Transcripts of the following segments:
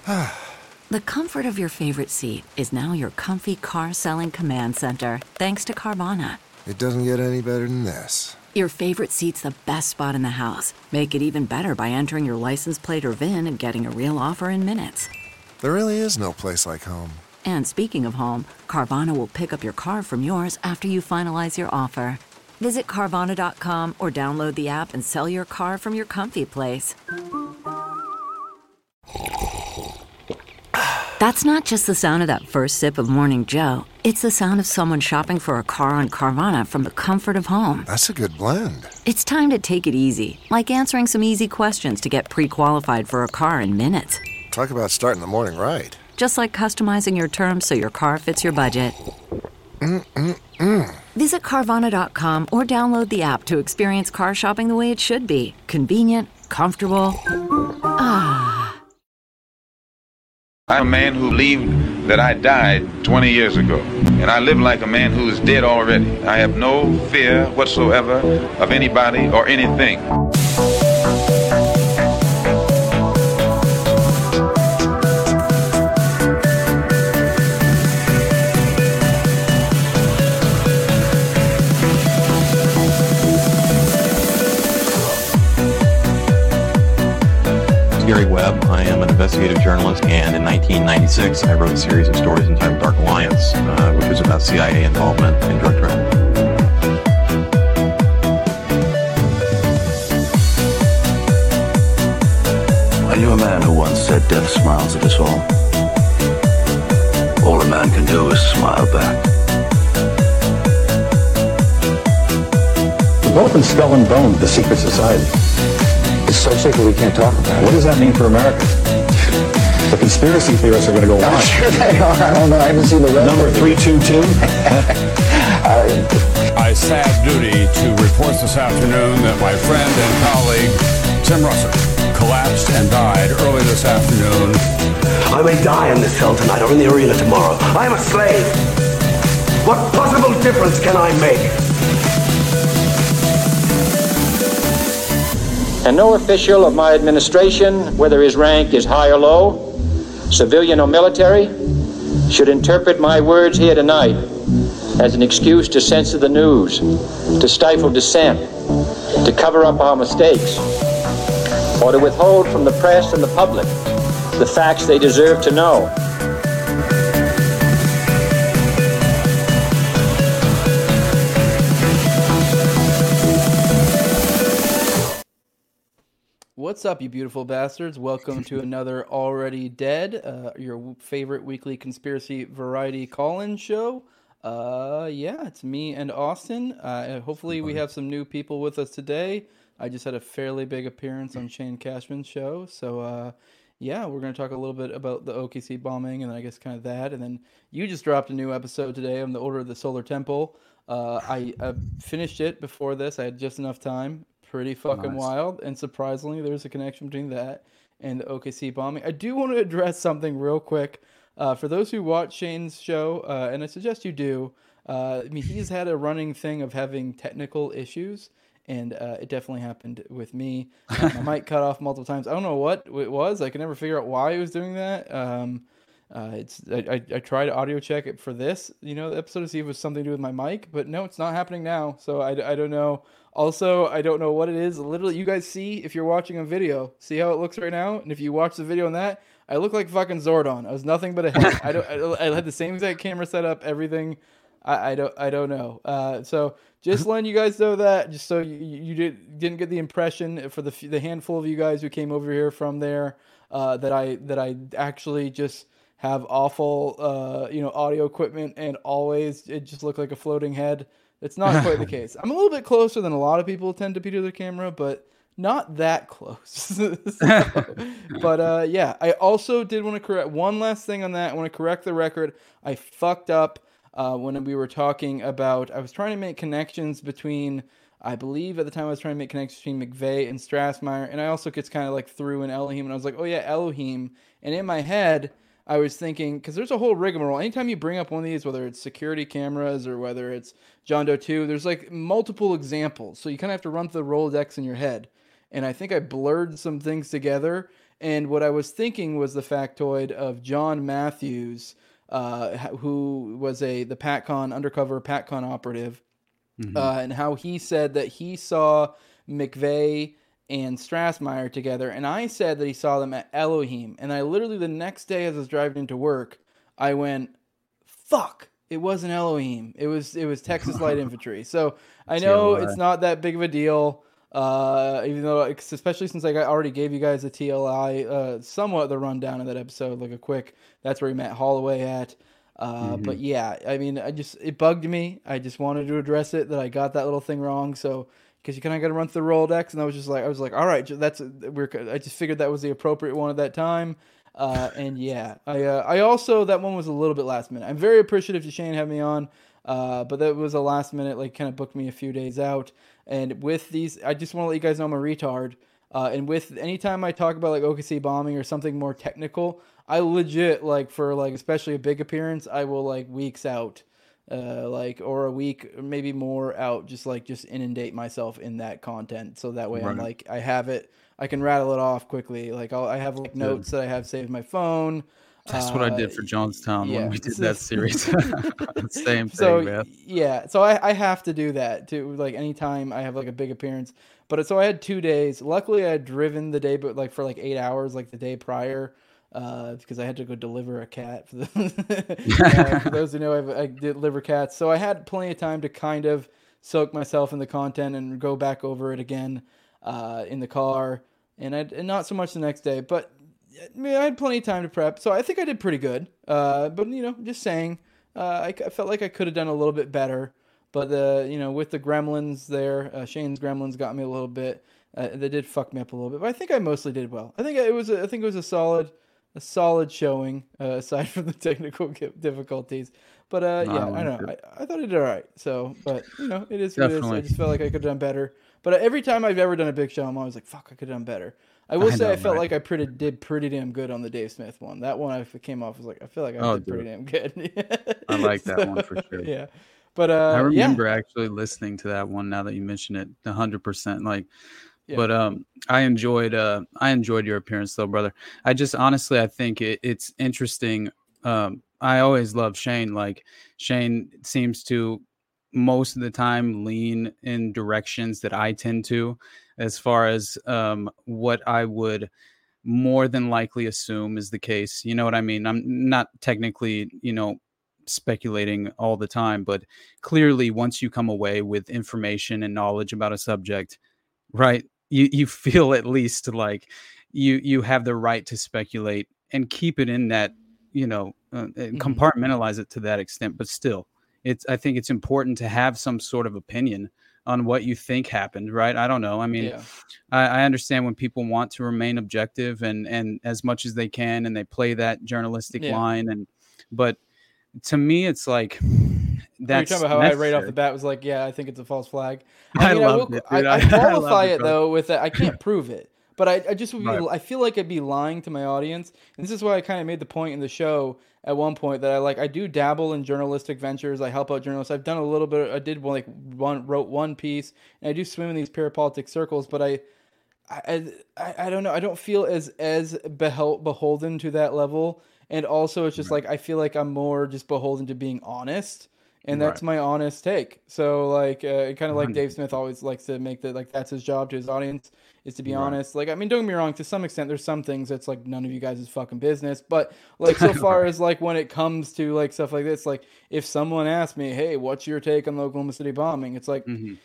The comfort of your favorite seat is now your comfy car selling command center, thanks to Carvana. It doesn't get any better than this. Your favorite seat's the best spot in the house. Make it even better by entering your license plate or VIN and getting a real offer in minutes. There really is no place like home. And speaking of home, Carvana will pick up your car from yours after you finalize your offer. Visit Carvana.com or download the app and sell your car from your comfy place. That's not just the sound of that first sip of Morning Joe. It's the sound of someone shopping for a car on Carvana from the comfort of home. That's a good blend. It's time to take it easy, like answering some easy questions to get pre-qualified for a car in minutes. Talk about starting the morning right. Just like customizing your terms so your car fits your budget. Visit Carvana.com or download the app to experience car shopping the way it should be. Convenient, comfortable. I'm a man who believed that I died 20 years ago, and I live like a man who is dead already. I have no fear whatsoever of anybody or anything. Gary Webb. I am an investigative journalist, and in 1996, I wrote a series of stories entitled Dark Alliance, which was about CIA involvement in drug trafficking. I knew a man who once said death smiles at us all. All a man can do is smile back. We've both been skull and bone, the secret society. It's so secret we can't talk about it. What does that mean for America? The conspiracy theorists are going to go on. I'm sure they are. I don't know. I haven't seen the rest. Number 322. I sad duty to report this afternoon that my friend and colleague, Tim Russert, collapsed and died early this afternoon. I may die in this cell tonight or in the arena tomorrow. I am a slave. What possible difference can I make? And no official of my administration, whether his rank is high or low, civilian or military, should interpret my words here tonight as an excuse to censor the news, to stifle dissent, to cover up our mistakes, or to withhold from the press and the public the facts they deserve to know. What's up, you beautiful bastards? Welcome to another Already Dead, your favorite weekly conspiracy variety call-in show. Yeah, it's me and Austin. Hopefully we have some new people with us today. I just had a fairly big appearance on Shane Cashman's show. So, yeah, we're going to talk a little bit about the OKC bombing and I guess kind of that. And then you just dropped a new episode today on the Order of the Solar Temple. I finished it before this. I had just enough time. Pretty fucking wild, and surprisingly, there's a connection between that and the OKC bombing. I do want to address something real quick. For those who watch Shane's show, and I suggest you do, I mean, he's had a running thing of having technical issues, and it definitely happened with me. My mic cut off multiple times. I don't know what it was. I could never figure out why he was doing that. I tried to audio check it for this, episode to see if it was something to do with my mic, but no, it's not happening now. So I don't know. Also, I don't know what it is. Literally, you guys see, if you're watching a video, see how it looks right now? And if you watch the video on that, I look like fucking Zordon. I was nothing but a head. I had the same exact camera set up, everything. I don't know. So just letting you guys know that, just so you didn't get the impression for the handful of you guys who came over here from there, that I actually just have awful, audio equipment and always it just looked like a floating head. It's not quite the case. I'm a little bit closer than a lot of people tend to be to their camera, but not that close. But yeah, I also did want to correct one last thing on that. I want to correct the record. I fucked up when we were talking about, I was trying to make connections between, I believe at the time I was trying to make connections between McVeigh and Strassmeyer, and I also gets kind of like threw in Elohim, and I was like, oh yeah, Elohim. And in my head, I was thinking, because there's a whole rigmarole. Anytime you bring up one of these, whether it's security cameras or whether it's John Doe 2, there's like multiple examples. So you kind of have to run through the Rolodex in your head. And I think I blurred some things together. And what I was thinking was the factoid of John Matthews, who was the PatCon undercover PatCon operative, and how he said that he saw McVeigh and Strassmeyer together, and I said that he saw them at Elohim. And I literally the next day as I was driving into work, I went, "Fuck! It wasn't Elohim. It was Texas Light Infantry." So I know it's not that big of a deal. Even though, especially since I already gave you guys a TLI, somewhat the rundown of that episode, like a quick, that's where he met Holloway at. But yeah, I mean, it bugged me. I just wanted to address it, that I got that little thing wrong. So, because you kind of got to run through the Rolodex, and I was like, all right, I just figured that was the appropriate one at that time. And yeah, I also, that one was a little bit last minute. I'm very appreciative to Shane having me on. But that was a last minute, like, kind of booked me a few days out. And with these, I just want to let you guys know I'm a retard. And with anytime I talk about like OKC bombing or something more technical, I legit, like, for like especially a big appearance, I will like weeks out, or a week or maybe more out, just inundate myself in that content. So that way I'm like, I have it, I can rattle it off quickly. Like I have like notes that I have saved in my phone. That's what I did for Jonestown when we did that series. Same so, thing, man. Yeah, so I have to do that too. Like anytime I have like a big appearance. But so I had 2 days. Luckily, I had driven the day, but like for like 8 hours, like the day prior, because I had to go deliver a cat. For those who know, I deliver cats. So I had plenty of time to kind of soak myself in the content and go back over it again in the car, and not so much the next day, but. I mean, I had plenty of time to prep, so I think I did pretty good. But just saying, I felt like I could have done a little bit better. But with the Gremlins there, Shane's Gremlins got me a little bit. They did fuck me up a little bit, but I think I mostly did well. I think it was a solid showing, aside from the technical difficulties. But I don't know. I thought I did all right. So, but it is what it is. I just felt like I could have done better. But every time I've ever done a big show, I'm always like, fuck, I could have done better. I will say I felt like I did pretty damn good on the Dave Smith one. That one I came off was like, I feel like I did pretty damn good. I like that one for sure. Yeah. But I remember actually listening to that one now that you mention it 100%. Like, but I enjoyed your appearance though, brother. I just honestly, I think it's interesting. I always love Shane. Like Shane seems to most of the time lean in directions that I tend to, as far as what I would more than likely assume is the case. You know what I mean? I'm not technically, speculating all the time, but clearly once you come away with information and knowledge about a subject, right, you feel at least like you have the right to speculate and keep it in that, compartmentalize it to that extent. But still, I think it's important to have some sort of opinion on what you think happened, right? I don't know. I mean, I understand when people want to remain objective and as much as they can, and they play that journalistic line. But to me, it's like that's you're talking about how I right off the bat was like, yeah, I think it's a false flag. I qualify it though with that I can't prove it. But I just would be, I feel like I'd be lying to my audience. And this is why I kind of made the point in the show at one point that I do dabble in journalistic ventures. I help out journalists. I've done a little bit. I did wrote one piece, and I do swim in these parapolitic circles. But I don't know. I don't feel as beholden to that level. And also, it's just like I feel like I'm more just beholden to being honest. And that's my honest take. So kind of like Dave Smith always likes to make that, like, that's his job to his audience, is to be honest. Like, I mean, don't get me wrong, to some extent, there's some things that's like none of you guys' fucking business. But like, so far as like when it comes to like stuff like this, like if someone asked me, hey, what's your take on the Oklahoma City bombing? It's like,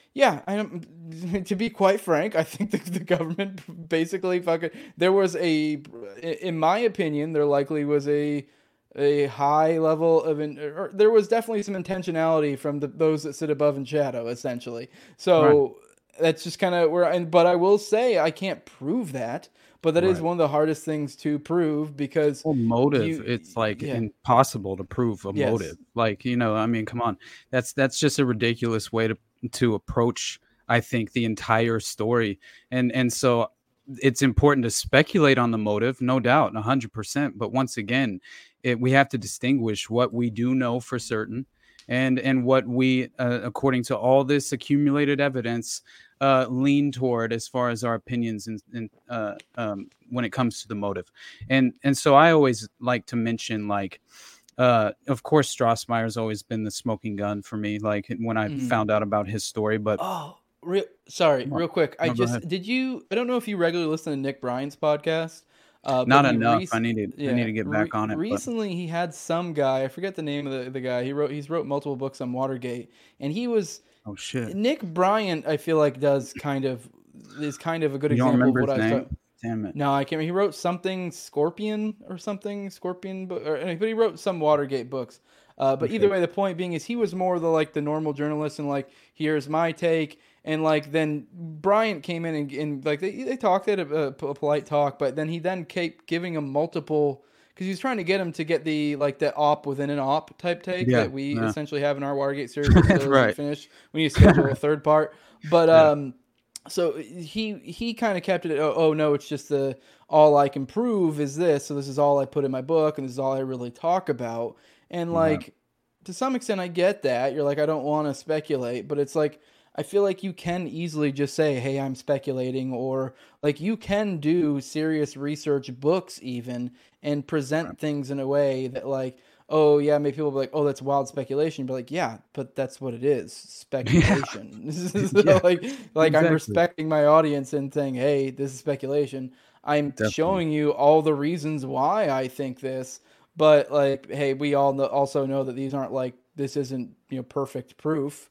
to be quite frank, I think the government basically there was in my opinion, there likely was a high level of there was definitely some intentionality from those that sit above in shadow, essentially. So that's just kind of but I will say I can't prove that, but that is one of the hardest things to prove, because motive, it's like impossible to prove a motive. Like, I mean, come on, that's just a ridiculous way to approach, I think, the entire story. And so it's important to speculate on the motive, no doubt, 100%. But once again, we have to distinguish what we do know for certain and what we, according to all this accumulated evidence, lean toward as far as our opinions and when it comes to the motive. And so I always like to mention, like, of course, Strassmeyer's always been the smoking gun for me, like when I found out about his story. But real quick. I don't know if you regularly listen to Nick Bryan's podcast. Not enough. I need to get back on it. Recently, he had some guy. I forget the name of the guy. He's wrote multiple books on Watergate, and he was. Oh shit! Nick Bryan, I feel like is kind of a good example of what I was talking. Damn it! No, I can't remember. He wrote something Scorpion, book, but he wrote some Watergate books. But either way, the point being is he was more the normal journalist, and like, here's my take. And like, then Bryant came in and like they talked, they had a polite talk, but then he kept giving him multiple, because he was trying to get him to get the op within an op type take that we essentially have in our Watergate series. Right. Finish. We need to schedule a third part. But so he kind of kept it. Oh no, it's just all I can prove is this. So this is all I put in my book, and this is all I really talk about. And like, to some extent, I get that. You're like, I don't want to speculate, but it's like, I feel like you can easily just say, hey, I'm speculating, or like you can do serious research books even and present things in a way that like, oh yeah, maybe people will be like, oh, that's wild speculation. But like, yeah, but that's what it is. Speculation. So exactly. I'm respecting my audience and saying, hey, this is speculation. I'm showing you all the reasons why I think this, but like, hey, we all also know that these aren't this isn't, perfect proof.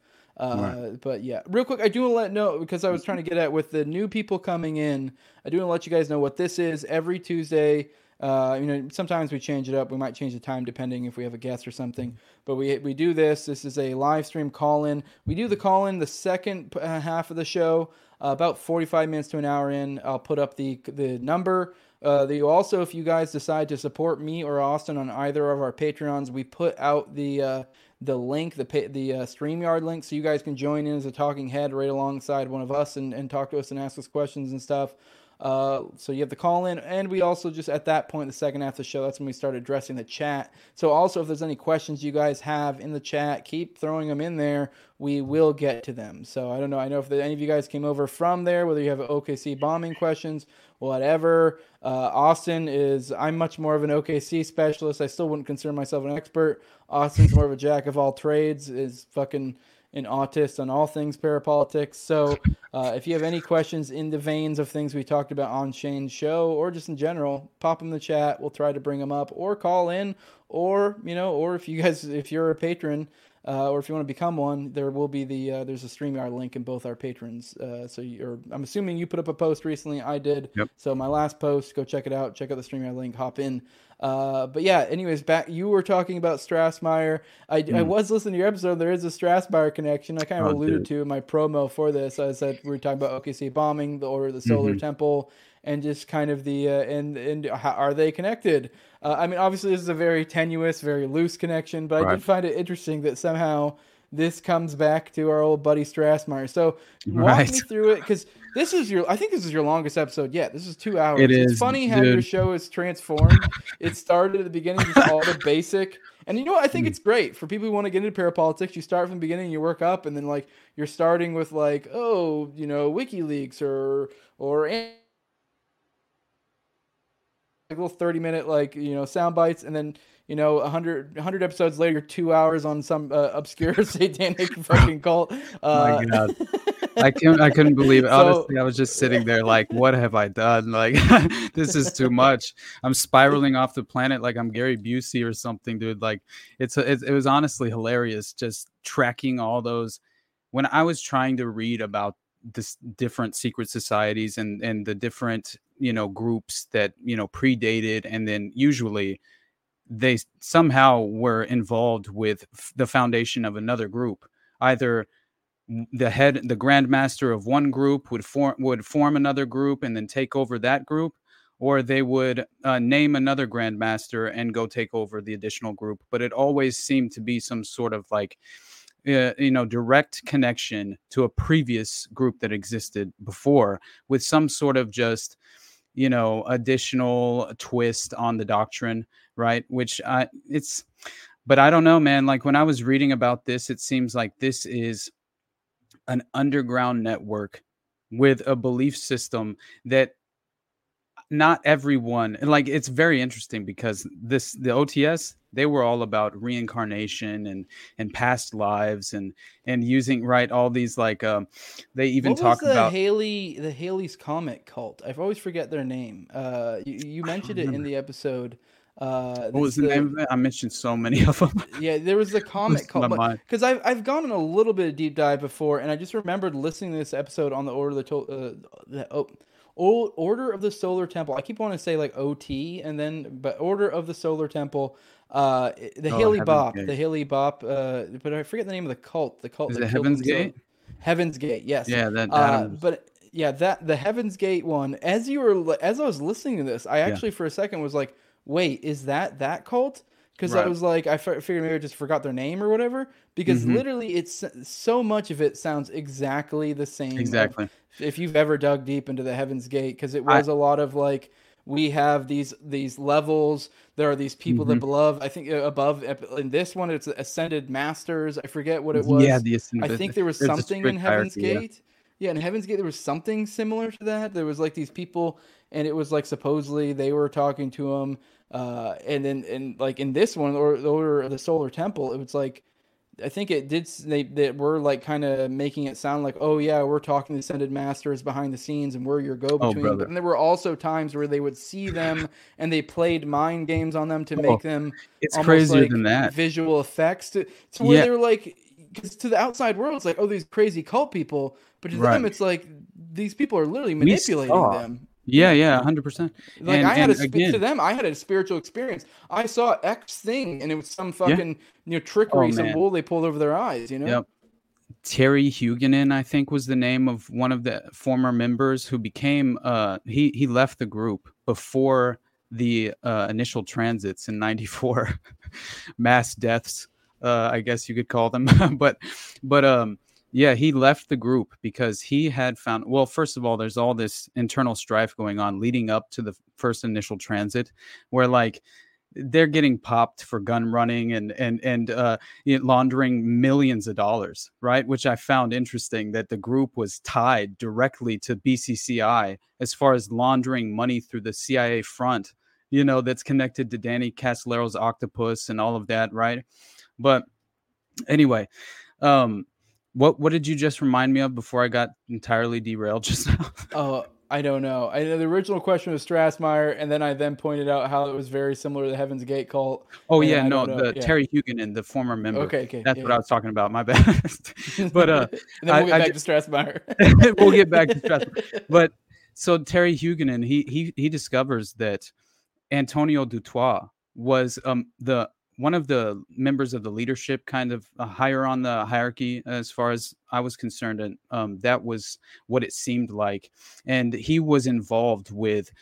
But yeah, real quick, I do want to know, because I was trying to get at with the new people coming in, I do want to let you guys know what this is. Every Tuesday, sometimes we change it up. We might change the time depending if we have a guest or something, but we do this. This is a live stream call-in. We do the call-in the second half of the show, about 45 minutes to an hour in. I'll put up the number. You also, if you guys decide to support me or Austin on either of our Patreons, we put out the link, the StreamYard link, so you guys can join in as a talking head right alongside one of us and talk to us and ask us questions and stuff. So you have the call in, and we also just at that point, the second half of the show, that's when we start addressing the chat. So also, if there's any questions you guys have in the chat, keep throwing them in there. We will get to them. So I don't know. I know if any of you guys came over from there, whether you have OKC bombing questions, whatever. Austin I'm much more of an OKC specialist. I still wouldn't consider myself an expert. Austin's more of a jack of all trades, is fucking an autist on all things parapolitics. So if you have any questions in the veins of things we talked about on Shane's show, or just in general, pop them in the chat. We'll try to bring them up, or call in, or if you're a patron, or if you want to become one, there will be there's a StreamYard link in both our patrons. I'm assuming you put up a post recently. I did. Yep. So my last post, go check it out. Check out the StreamYard link. Hop in. But yeah, anyways, back, you were talking about Strassmeyer. I was listening to your episode. There is a Strassmeyer connection. I kind of alluded to in my promo for this. I said we were talking about OKC bombing, the Order of the Solar Temple, and just kind of the and how are they connected? I mean, obviously this is a very tenuous, very loose connection, but I did find it interesting that somehow this comes back to our old buddy Strassmeyer. So walk me through it, because I think this is your longest episode yet. This is 2 hours. It's funny how your show is transformed. It started at the beginning, just all the basic. And you know what? I think it's great for people who want to get into parapolitics. You start from the beginning, you work up, and then you're starting with WikiLeaks or little 30-minute sound bites, and then 100 episodes later, you're 2 hours on some obscure satanic fucking cult. My God. I couldn't believe it. Honestly, I was just sitting there like, what have I done? Like, this is too much. I'm spiraling off the planet like I'm Gary Busey or something, dude. Like, it was honestly hilarious just tracking all those. When I was trying to read about this different secret societies and the different groups that predated, and then usually they somehow were involved with the foundation of another group. Either the grandmaster of one group would form another group and then take over that group, or they would name another grandmaster and go take over the additional group. But it always seemed to be some sort of direct connection to a previous group that existed before, with some sort of just additional twist on the doctrine, right? But I don't know, man. Like, when I was reading about this, it seems like this is an underground network with a belief system that not everyone, and like it's very interesting because the OTS, they were all about reincarnation and past lives and using all these like they even talk about the Haley's Comet cult. I always forget their name. You mentioned it in the episode. What was the name of it? I mentioned so many of them. Yeah, there was the Comet cult, because I've gone on a little bit of deep dive before, and I just remembered listening to this episode on the Order of the Solar Temple. I keep wanting to say like OT, but Order of the Solar Temple. Haley Bop, but I forget the name of the cult. The cult is it Heaven's Gate? Heaven's Gate, yes. Yeah, but yeah, the Heaven's Gate one. As I was listening to this, I actually for a second was like, wait, is that cult? Because I was like, I figured maybe I just forgot their name or whatever. Because literally, it's so much of it sounds exactly the same. Exactly. If you've ever dug deep into the Heaven's Gate, because it was a lot of like, we have these levels. There are these people that above. I think above in this one, it's Ascended Masters. I forget what it was. Yeah, I think there was something in Heaven's Gate. Yeah, in Heaven's Gate, there was something similar to that. There was like these people, and it was like supposedly they were talking to them. And then like in this one, or the Order of the Solar Temple, it was like, I think it did. They were like kind of making it sound like, oh yeah, we're talking to Ascended Masters behind the scenes, and we're your go-between. But there were also times where they would see them, and they played mind games on them to make them. It's crazier like than that. Visual effects to where they were like, because to the outside world, it's like, oh, these crazy cult people, but to them, it's like these people are literally manipulating them. Yeah, 100%. Like to them, I had a spiritual experience. I saw X thing, and it was some fucking trickery, some wool they pulled over their eyes. Yep. Terry Huguenin, I think, was the name of one of the former members who became. He left the group before the initial transits in '94, mass deaths. I guess you could call them, but. Yeah, he left the group because he had found, well, first of all, there's all this internal strife going on leading up to the first initial transit where like they're getting popped for gun running and laundering millions of dollars, right? Which I found interesting that the group was tied directly to BCCI as far as laundering money through the CIA front, that's connected to Danny Castellero's Octopus and all of that, right? But anyway, What did you just remind me of before I got entirely derailed just now? Oh, I don't know. I know the original question was Strassmeyer, and then I pointed out how it was very similar to the Heaven's Gate cult. Oh yeah, Terry Huguenin, the former member. Okay, that's what I was talking about. My bad. But and then we'll get back to Strassmeyer. We'll get back to Strassmeyer. But so Terry Huguenin, he discovers that Antonio Dutoit was one of the members of the leadership, kind of higher on the hierarchy as far as I was concerned. And that was what it seemed like. And he was involved with,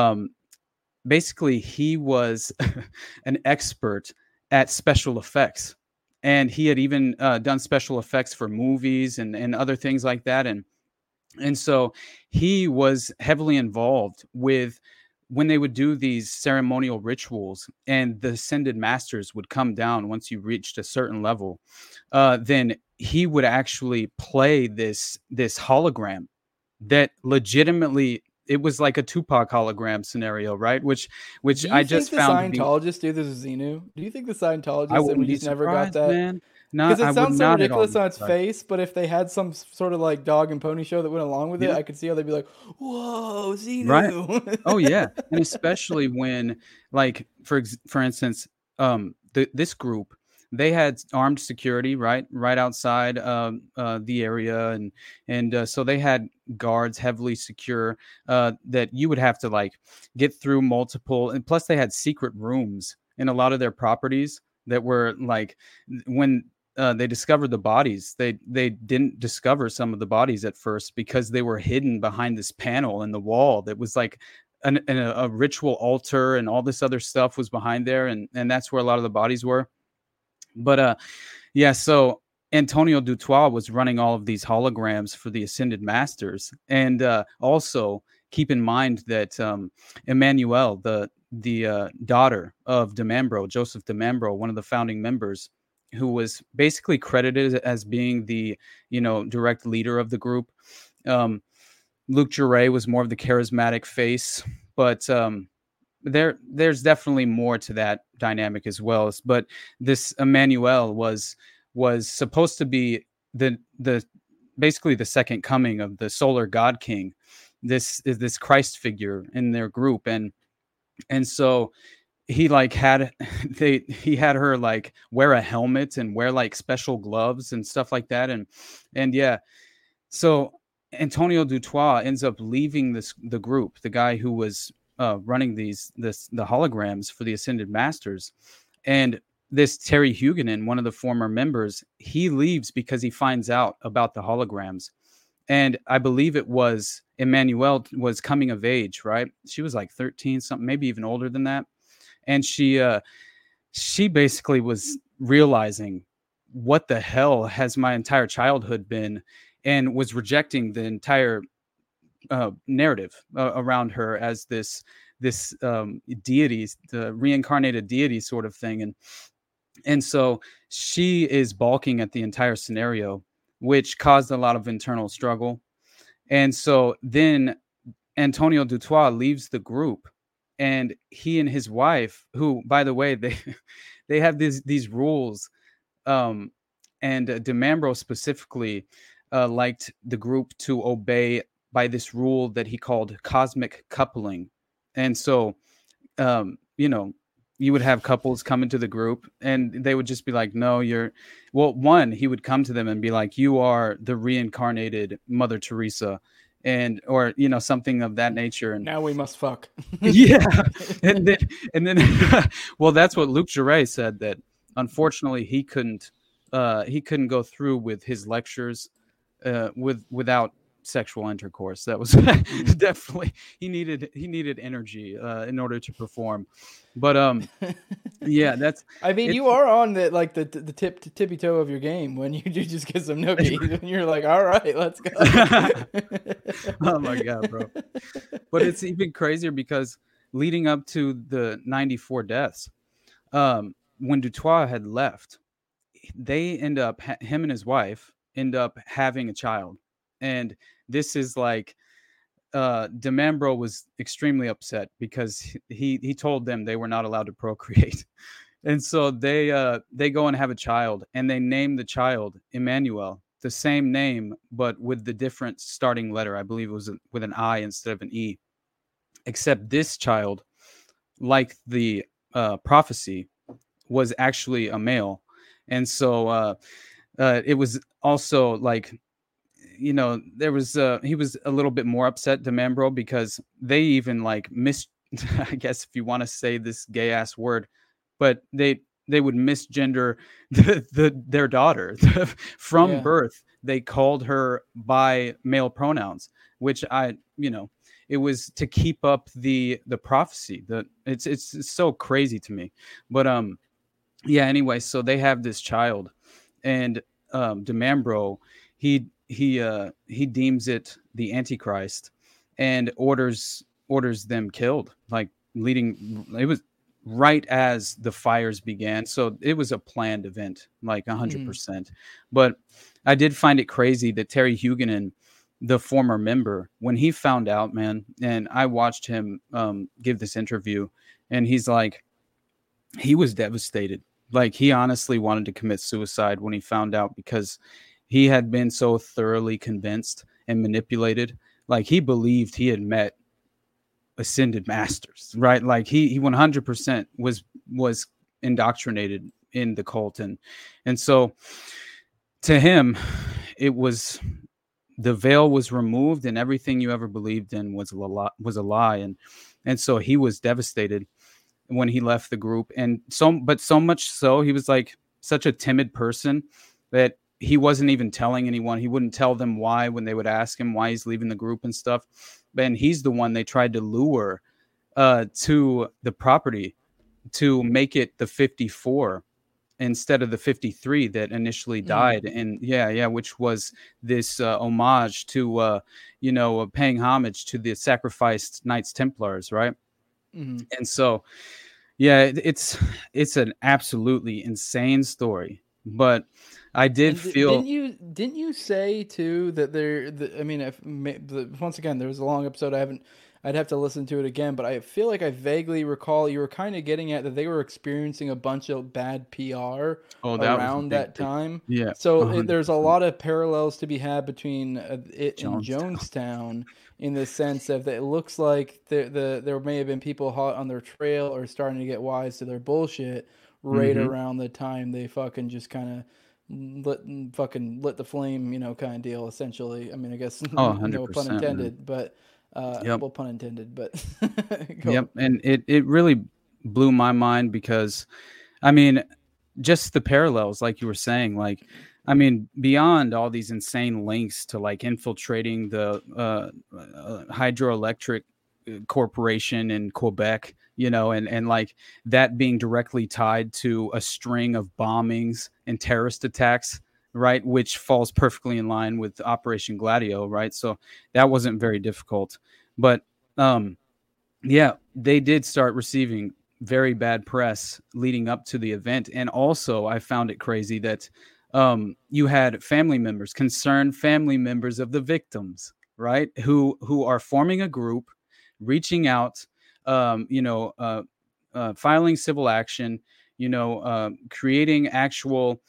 basically he was an expert at special effects. And he had even done special effects for movies and other things like that. And so he was heavily involved with when they would do these ceremonial rituals and the Ascended Masters would come down once you reached a certain level, then he would actually play this hologram that legitimately, it was like a Tupac hologram scenario, right? Which I just found. Do you think the Scientologists do this with Xenu? Do you think the Scientologists and we just never got that? Man. Because it sounds so ridiculous on its face, but if they had some sort of like dog and pony show that went along with it, I could see how they'd be like, "Whoa, Xenu!" Right? Oh yeah, and especially when, like, for instance, this group, they had armed security right outside the area, and so they had guards heavily secure that you would have to like get through multiple, and plus they had secret rooms in a lot of their properties that were like when. They discovered the bodies. They didn't discover some of the bodies at first because they were hidden behind this panel in the wall that was like a ritual altar, and all this other stuff was behind there, and that's where a lot of the bodies were. But so Antonio Dutoit was running all of these holograms for the Ascended Masters, and also keep in mind that Emmanuelle, the daughter of DeMambro, Joseph DeMambro, one of the founding members, who was basically credited as being the, direct leader of the group. Luke Jure was more of the charismatic face, but there's definitely more to that dynamic as well. But this Emmanuel was supposed to be the basically the second coming of the solar God King. This is this Christ figure in their group, and so he like had he had her like wear a helmet and wear like special gloves and stuff like that, and yeah, so Antonio Dutoit ends up leaving the group, the guy who was running the holograms for the Ascended Masters, and this Terry Huguenin, one of the former members, he leaves because he finds out about the holograms. And I believe it was Emmanuel was coming of age, right? She was like 13 something, maybe even older than that. And she basically was realizing, what the hell has my entire childhood been, and was rejecting the entire narrative around her as this deity, the reincarnated deity sort of thing. And so she is balking at the entire scenario, which caused a lot of internal struggle. And so then Antonio Dutoit leaves the group, and he and his wife, who, by the way, they have these rules, and DeMambro specifically liked the group to obey by this rule that he called cosmic coupling. And so, you would have couples come into the group and they would just be like, no, he would come to them and be like, you are the reincarnated Mother Teresa, or something of that nature. And now we must fuck. Yeah. And then well, that's what Luke Jure said, that unfortunately he couldn't go through with his lectures without sexual intercourse. That was definitely, he needed energy in order to perform. But yeah, that's, I mean, you are on the tippy toe of your game when you do just get some nookies and you're like, all right, let's go. Oh my God, bro. But it's even crazier because leading up to the 94 deaths, when Dutoit had left, him and his wife end up having a child. And this is like, DeMambro was extremely upset because he told them they were not allowed to procreate. And so they go and have a child, and they name the child Emmanuel, the same name, but with the different starting letter. I believe it was with an I instead of an E, except this child, like the prophecy, was actually a male. And so it was also like, there was he was a little bit more upset, DeMambro, because they even like I guess if you want to say this gay ass word, but they would misgender their daughter from birth. They called her by male pronouns, which it was to keep up the prophecy. It's so crazy to me. But yeah, anyway, so they have this child, and DeMambro, he deems it the Antichrist and orders them killed, like it was right as the fires began. So it was a planned event, like 100%. But I did find it crazy that Terry Huguenin, the former member, when he found out, man, and I watched him give this interview, and he's like, he was devastated. Like, he honestly wanted to commit suicide when he found out, because he had been so thoroughly convinced and manipulated. Like, he believed he had met Ascended Masters, right? Like, he 100% was indoctrinated in the cult. And so to him, it was, the veil was removed, and everything you ever believed in was a lie. And so he was devastated when he left the group. And so much so, he was like such a timid person that he wasn't even telling anyone. He wouldn't tell them why when they would ask him why he's leaving the group and stuff. And he's the one they tried to lure to the property to make it the 54 instead of the 53 that initially died. And which was this homage to, paying homage to the sacrificed Knights Templars, right? Mm-hmm. And so, yeah, it's an absolutely insane story. But I did feel. Didn't you say too that I mean, once again, there was a long episode. I'd have to listen to it again, but I feel like I vaguely recall you were kind of getting at that they were experiencing a bunch of bad PR around that time. Yeah. So there's a lot of parallels to be had between it and Jonestown in the sense of that it looks like there may have been people hot on their trail or starting to get wise to their bullshit right around the time they fucking just kind of lit the flame, kind of deal, essentially. I mean, I guess no pun intended, but well, pun intended, but yep. And it really blew my mind because, I mean, just the parallels, like you were saying, like, I mean, beyond all these insane links to like infiltrating the hydroelectric corporation in Quebec, and like that being directly tied to a string of bombings and terrorist attacks, right, which falls perfectly in line with Operation Gladio, right? So that wasn't very difficult, but yeah, they did start receiving very bad press leading up to the event. And also I found it crazy that you had concerned family members of the victims, right, who are forming a group, reaching out, filing civil action, creating actual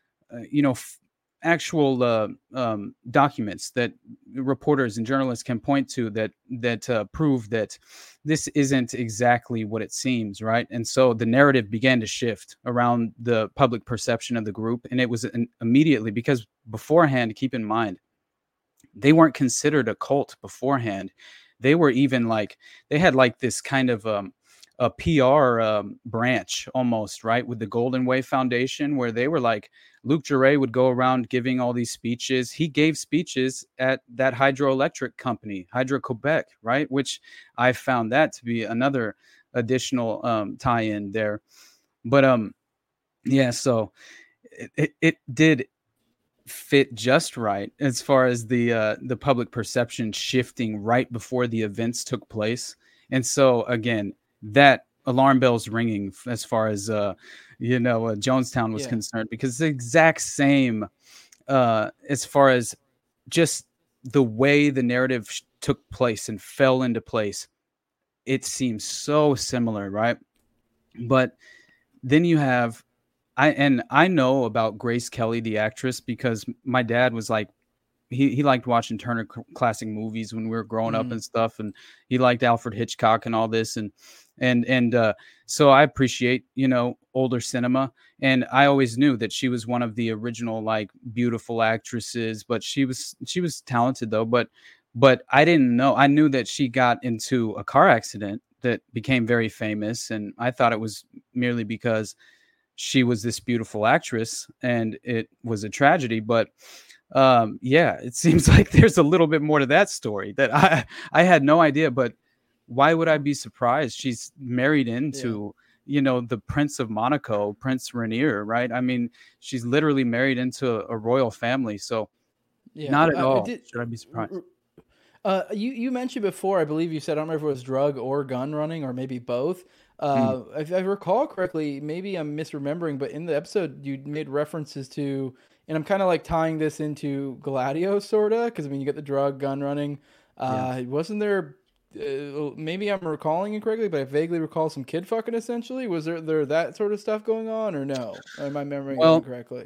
documents that reporters and journalists can point to that prove that this isn't exactly what it seems, right? And so the narrative began to shift around the public perception of the group, and it was immediately, because beforehand, keep in mind, they weren't considered a cult beforehand. They were even like, they had like this kind of a PR branch almost, right, with the Golden Way Foundation, where they were like, Luc Jouret would go around giving all these speeches. He gave speeches at that hydroelectric company, Hydro-Quebec, right, which I found that to be another additional tie-in there. But yeah, so it did fit just right as far as the public perception shifting right before the events took place. And so again, that alarm bells ringing as far as Jonestown was concerned, because the exact same as far as just the way the narrative took place and fell into place, it seems so similar, right? But then you have I know about Grace Kelly, the actress, because my dad was like, he liked watching Turner Classic Movies when we were growing up and stuff, and he liked Alfred Hitchcock and all this, and so I appreciate older cinema, and I always knew that she was one of the original like beautiful actresses, but she was talented though, but I didn't know. I knew that she got into a car accident that became very famous, and I thought it was merely because she was this beautiful actress and it was a tragedy. But yeah, it seems like there's a little bit more to that story that I had no idea. But why would I be surprised? She's married into the Prince of Monaco, Prince Rainier, right? I mean, she's literally married into a royal family, so not at all should I be surprised. You mentioned before, I believe you said, I don't remember if it was drug or gun running, or maybe both. If I recall correctly, maybe I'm misremembering, but in the episode you made references to, and I'm kind of like tying this into Gladio, sort of, because I mean, you get the drug, gun running. Wasn't there, maybe I'm recalling incorrectly, but I vaguely recall some kid fucking essentially. Was there that sort of stuff going on, or no? Or am I remembering it incorrectly?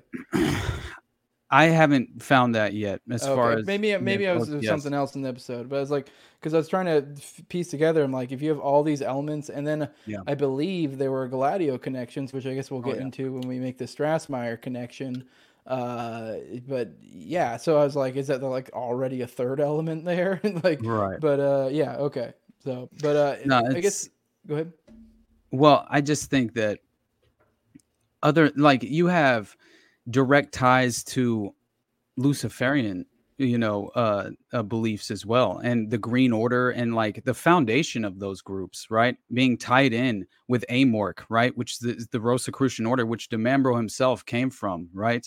I haven't found that yet. As far as maybe I was something else in the episode, but I was like, because I was trying to piece together. I'm like, if you have all these elements, and then I believe there were Gladio connections, which I guess we'll get into when we make the Strassmeyer connection. But yeah, so I was like, is that like already a third element there? Like, right? But yeah, okay. So, but no, I guess go ahead. Well, I just think that you have direct ties to Luciferian, beliefs as well, and the Green Order, and like the foundation of those groups, right, being tied in with Amorc, right, which is the Rosicrucian Order, which DeMambro himself came from, right?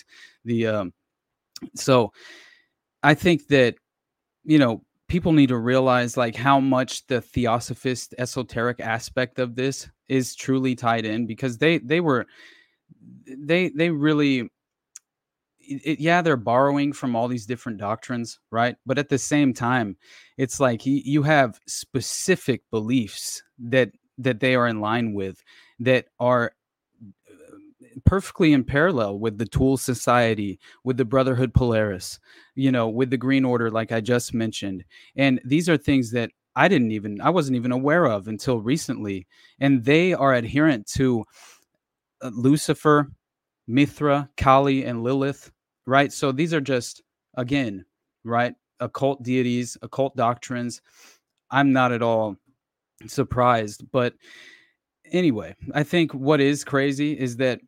So I think that people need to realize like how much the theosophist esoteric aspect of this is truly tied in, because they really, yeah, they're borrowing from all these different doctrines, right? But at the same time, it's like you have specific beliefs that they are in line with, that are perfectly in parallel with the Tool Society, with the Brotherhood Polaris, with the Green Order, like I just mentioned. And these are things that I wasn't even aware of until recently. And they are adherent to Lucifer, Mithra, Kali, and Lilith, right? So these are just, again, right, occult deities, occult doctrines. I'm not at all surprised. But anyway, I think what is crazy is that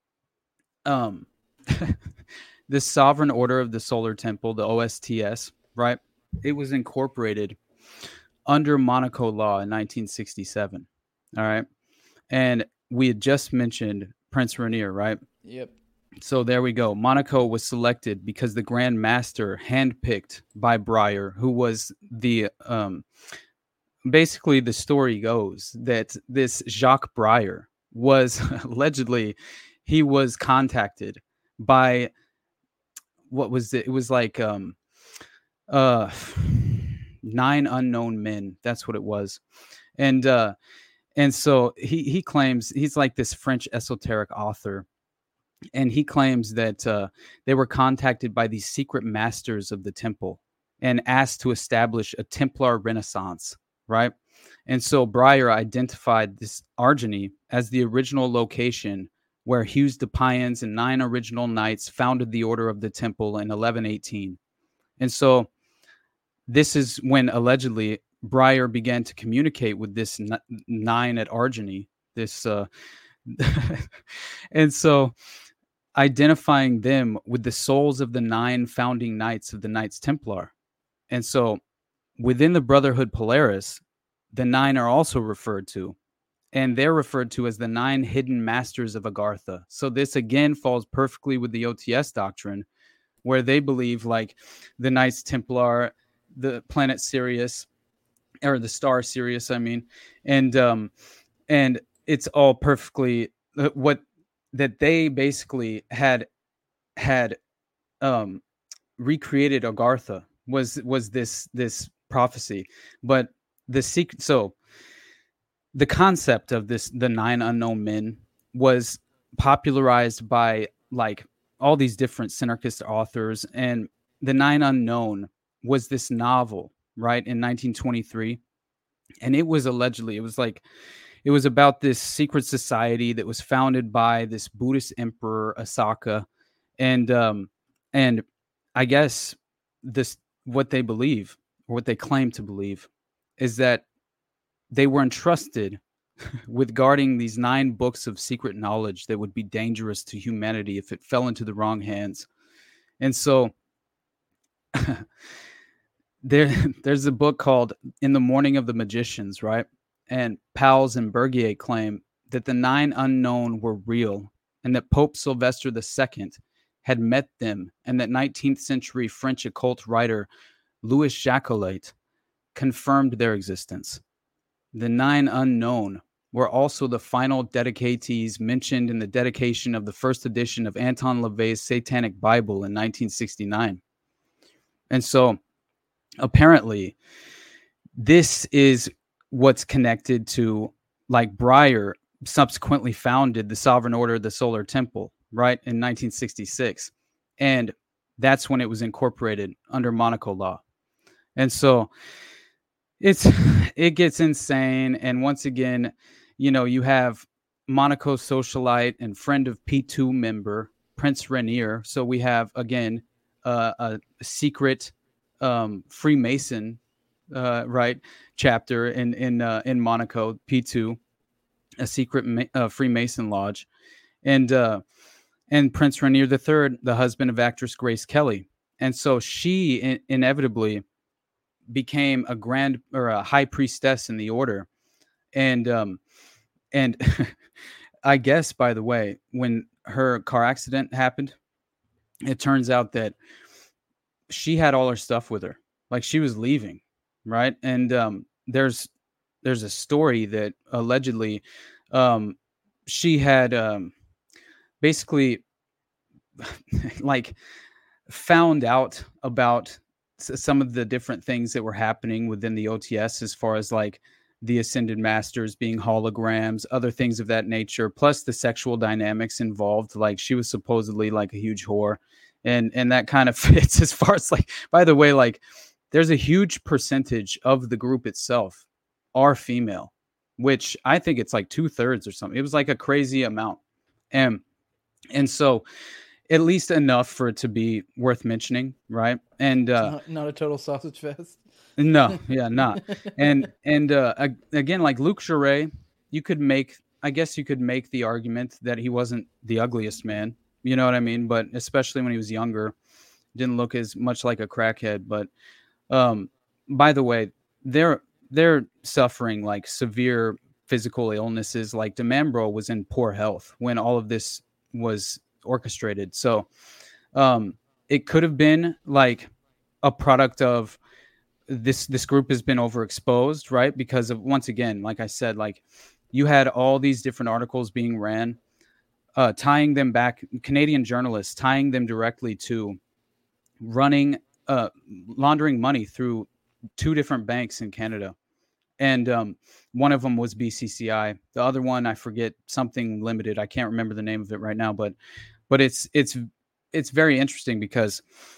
the Sovereign Order of the Solar Temple, the OSTS, right? It was incorporated under Monaco law in 1967. All right. And we had just mentioned Prince Rainier, right? Yep. So there we go. Monaco was selected because the Grand Master, handpicked by Breyer, who was the basically the story goes that this Jacques Breyer was allegedly, he was contacted by, what was it? It was like 9 unknown men. That's what it was. And so he claims he's like this French esoteric author. And he claims that they were contacted by these secret masters of the temple and asked to establish a Templar Renaissance, right? And so Breyer identified this Argeny as the original location where Hughes de Payens and 9 original knights founded the Order of the Temple in 1118. And so this is when allegedly Breyer began to communicate with this 9 at Argeny, and so identifying them with the souls of the 9 founding knights of the Knights Templar. And so within the Brotherhood Polaris, the 9 are also referred to, and they're referred to as the 9 hidden masters of Agartha. So this again falls perfectly with the OTS doctrine, where they believe like the Knights Templar, the planet Sirius, or the star Sirius, I mean, and it's all perfectly what that they basically had recreated Agartha was this prophecy. But the secret, so the concept of the 9 unknown men was popularized by like all these different synarchist authors, and the 9 unknown was this novel, right, in 1923. And it was allegedly, it was about this secret society that was founded by this Buddhist emperor Asaka, and I guess what they believe, or what they claim to believe, is that they were entrusted with guarding these 9 books of secret knowledge that would be dangerous to humanity if it fell into the wrong hands. And so there's a book called In the Morning of the Magicians, right? And Pauwels and Bergier claim that the 9 unknown were real, and that Pope Sylvester II had met them, and that 19th century French occult writer Louis Jacollet confirmed their existence. The 9 unknown were also the final dedicatees mentioned in the dedication of the first edition of Anton LaVey's Satanic Bible in 1969. And so apparently this is what's connected to, like, Breyer subsequently founded the Sovereign Order of the Solar Temple, right, in 1966. And that's when it was incorporated under Monaco law. And so it gets insane. And once again, you have Monaco socialite and friend of P2 member Prince Rainier. So we have, again, a secret Freemason right chapter in Monaco, P2, a secret Freemason lodge, and Prince Rainier III, the husband of actress Grace Kelly. And so she inevitably became a high priestess in the order. And I guess, by the way, when her car accident happened, it turns out that she had all her stuff with her. Like, she was leaving, right? And there's a story that allegedly she had basically like found out about some of the different things that were happening within the OTS, as far as like the Ascended Masters being holograms, other things of that nature, plus the sexual dynamics involved. Like she was supposedly like a huge whore, and that kind of fits as far as like, by the way, like there's a huge percentage of the group itself are female, which I think it's like 2/3 or something. It was like a crazy amount. And so at least enough for it to be worth mentioning, right? And not a total sausage fest. No, yeah, not. And again, like Luc Jouret, I guess you could make the argument that he wasn't the ugliest man. You know what I mean? But especially when he was younger, didn't look as much like a crackhead. But by the way, they're suffering like severe physical illnesses. Like DeMambro was in poor health when all of this was orchestrated. So it could have been like a product of this group has been overexposed, right? Because of, once again, like I said, like you had all these different articles being ran, tying them back, Canadian journalists tying them directly to laundering money through 2 different banks in Canada. And one of them was BCCI. The other one, I forget, something limited. I can't remember the name of it right now, but it's very interesting because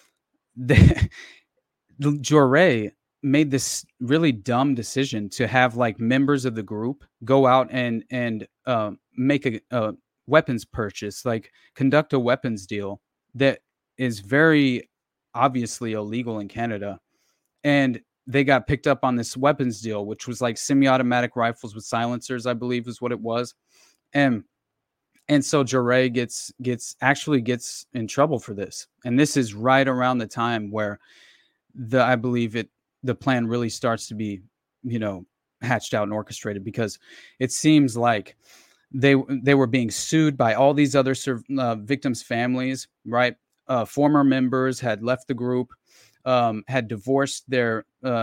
Jouret made this really dumb decision to have like members of the group go out and make a weapons purchase, like conduct a weapons deal that is very obviously illegal in Canada. And they got picked up on this weapons deal, which was like semi-automatic rifles with silencers, I believe is what it was. And so Jouret gets in trouble for this. And this is right around the time where I believe the plan really starts to be, hatched out and orchestrated, because it seems like they were being sued by all these other victims' families, right? Former members had left the group, had divorced their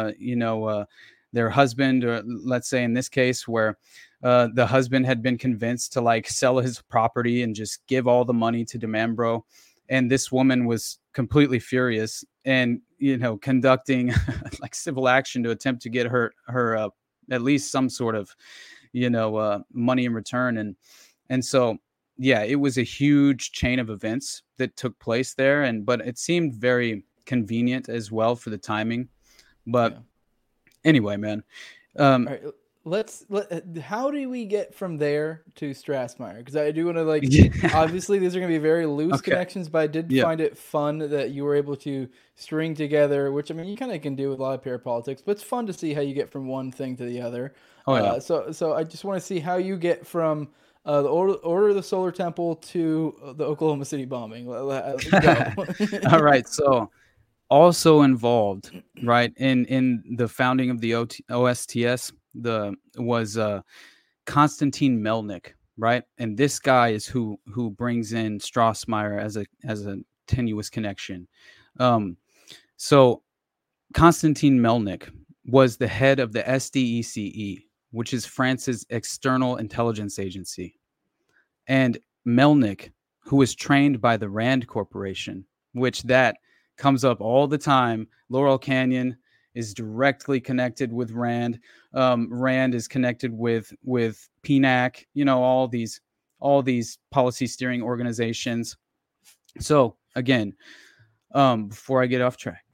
husband, or let's say in this case where the husband had been convinced to like sell his property and just give all the money to DeMambro. And this woman was completely furious and, conducting like civil action to attempt to get her at least some sort of, money in return. And so, yeah, it was a huge chain of events that took place there. But it seemed very convenient as well for the timing. But anyway, man, all right, how do we get from there to Strassmeyer? Because I do want to obviously these are going to be very loose connections, but I did find it fun that you were able to string together, which I mean you kind of can do with a lot of parapolitics, but it's fun to see how you get from one thing to the other. So I just want to see how you get from the Order of the Solar Temple to the Oklahoma City bombing. All right, so also involved, right, in the founding of the OSTS, was Konstantin Melnyk, right? And this guy is who brings in Strassmeyer as a tenuous connection. So Konstantin Melnyk was the head of the SDECE, which is France's external intelligence agency. And Melnyk, who was trained by the Rand Corporation, which that comes up all the time. Laurel Canyon is directly connected with Rand. Rand is connected with PNAC, all these policy steering organizations. So again, before I get off track,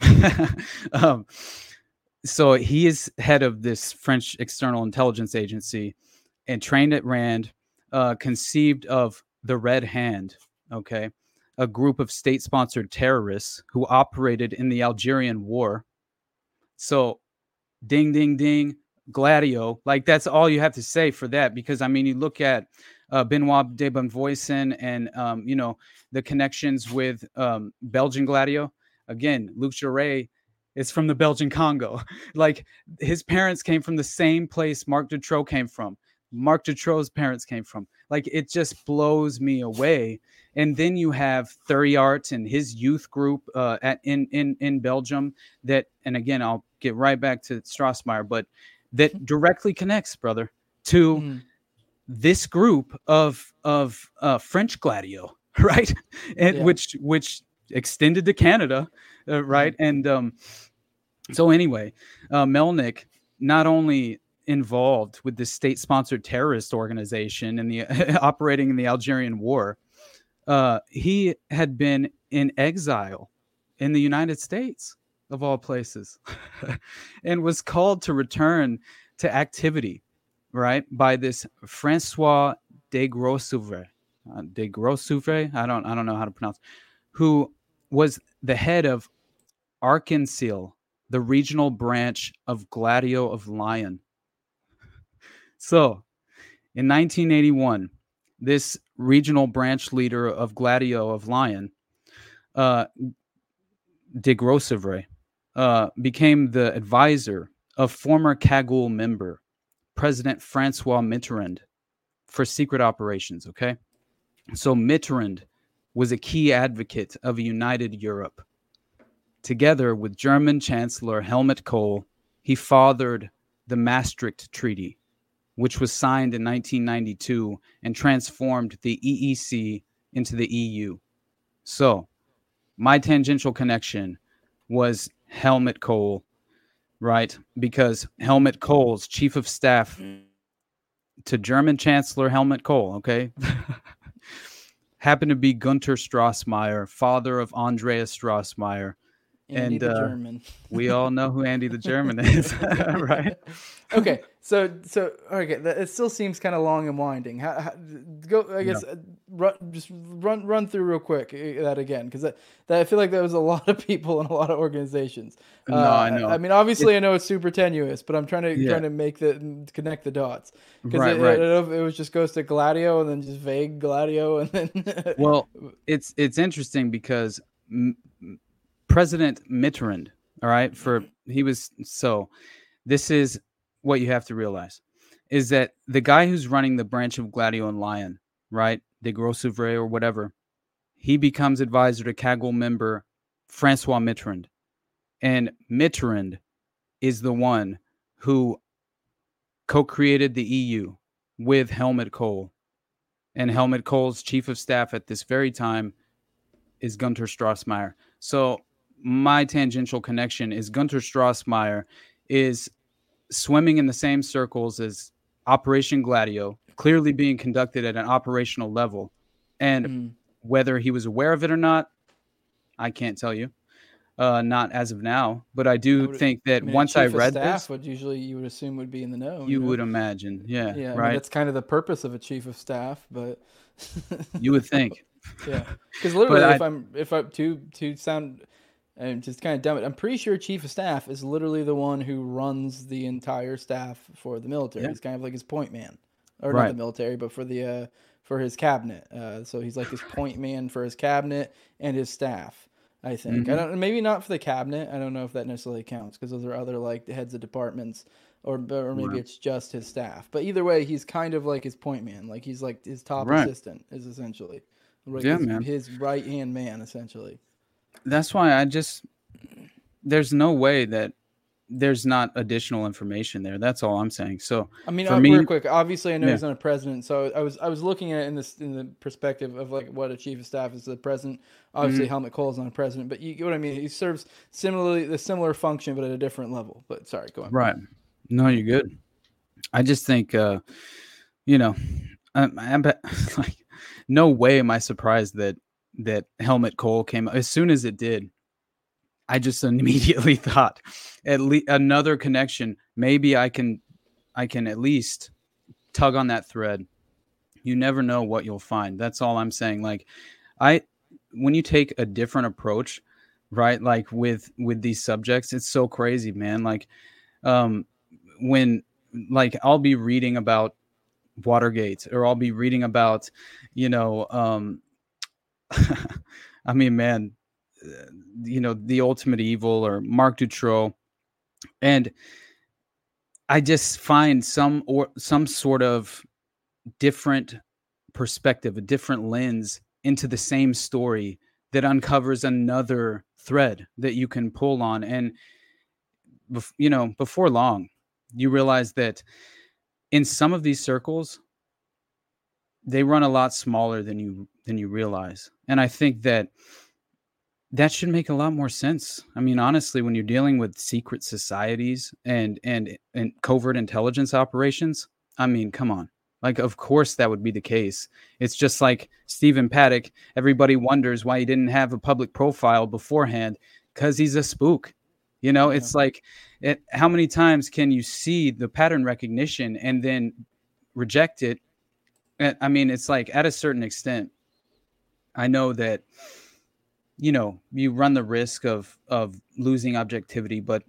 so he is head of this French external intelligence agency and trained at Rand, conceived of the Red Hand, okay, a group of state-sponsored terrorists who operated in the Algerian War. So ding, ding, ding, Gladio, like that's all you have to say for that. Because I mean, you look at Benoit de Bonvoisin and, the connections with Belgian Gladio. Again, Luc Jouret is from the Belgian Congo. Like his parents came from the same place Marc Dutroux came from. Marc Dutroux's parents came from. Like it just blows me away. And then you have Thuriart and his youth group in Belgium that, and again, I'll get right back to Strassmeyer, but that directly connects, brother, to this group of French Gladio, right? And which extended to Canada, right? And so anyway, Melnick not only involved with this state-sponsored terrorist organization and the operating in the Algerian War, he had been in exile in the United States, of all places, and was called to return to activity, right, by this Francois de Grossouvre. I don't know how to pronounce, who was the head of Arkansas, the regional branch of Gladio of Lyon. So, in 1981, this regional branch leader of Gladio of Lyon, de Grossouvre, became the advisor of former Cagoule member, President Francois Mitterrand, for secret operations, okay? So Mitterrand was a key advocate of a united Europe. Together with German Chancellor Helmut Kohl, he fathered the Maastricht Treaty, which was signed in 1992 and transformed the EEC into the EU. So, my tangential connection was Helmut Kohl, right? Because Helmut Kohl's chief of staff to German Chancellor Helmut Kohl, okay, happened to be Gunther Strassmayer, father of Andreas Strassmayer. Andy the German. We all know who Andy the German is, right? Okay, so okay, it still seems kind of long and winding. Run through real quick that again, because that I feel like there was a lot of people and a lot of organizations. No, I know. I mean, obviously, I know it's super tenuous, but I'm trying to connect the dots, because I don't know if it was just goes to Gladio and then just vague Gladio and then. Well, it's interesting because President Mitterrand, all right, this is what you have to realize, is that the guy who's running the branch of Gladio and Lyon, right, de Grossouvre or whatever, he becomes advisor to Cagoule member Francois Mitterrand. And Mitterrand is the one who co-created the EU with Helmut Kohl. And Helmut Kohl's chief of staff at this very time is Gunther Strassmayer. So my tangential connection is Gunther Strassmayer is swimming in the same circles as Operation Gladio, clearly being conducted at an operational level. And whether he was aware of it or not, I can't tell you. Not as of now, but I do think that once I read this, would usually you would assume would be in the know. You would imagine, yeah, right. I mean, that's kind of the purpose of a chief of staff, but you would think, yeah, because literally, if I to sound and just kind of dumb it, I'm pretty sure chief of staff is literally the one who runs the entire staff for the military. Yeah. He's kind of like his point man, or not the military, but for the for his cabinet. So he's like his point man for his cabinet and his staff. I think maybe not for the cabinet. I don't know if that necessarily counts because those are other like heads of departments, or maybe it's just his staff. But either way, he's kind of like his point man. Like he's like his top assistant is essentially his right hand man essentially. That's why there's no way that there's not additional information there. That's all I'm saying. So I mean, real quick, obviously I know he's not a president, so I was looking at it in the perspective of like what a chief of staff is to the president. Obviously, Helmut Kohl is not a president, but you get what I mean. He serves the similar function, but at a different level. But sorry, go on. Right? No, you're good. I just think, I'm like, no way am I surprised that Helmut Kohl came as soon as it did. I just immediately thought at least another connection. Maybe I can at least tug on that thread. You never know what you'll find. That's all I'm saying. Like when you take a different approach, right? Like with these subjects, it's so crazy, man. Like, when like I'll be reading about Watergate, or I'll be reading about, I mean, man, The Ultimate Evil or Marc Dutroux, and I just find some sort of different perspective, a different lens into the same story that uncovers another thread that you can pull on. And, before long, you realize that in some of these circles, they run a lot smaller than you realize. And I think that should make a lot more sense. I mean, honestly, when you're dealing with secret societies and covert intelligence operations, I mean, come on. Like, of course that would be the case. It's just like Stephen Paddock. Everybody wonders why he didn't have a public profile beforehand, because he's a spook. You know, it's like, how many times can you see the pattern recognition and then reject it? I mean, it's like, at a certain extent, I know that, you know, you run the risk of losing objectivity, but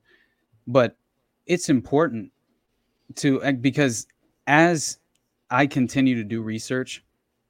it's important to, because as I continue to do research,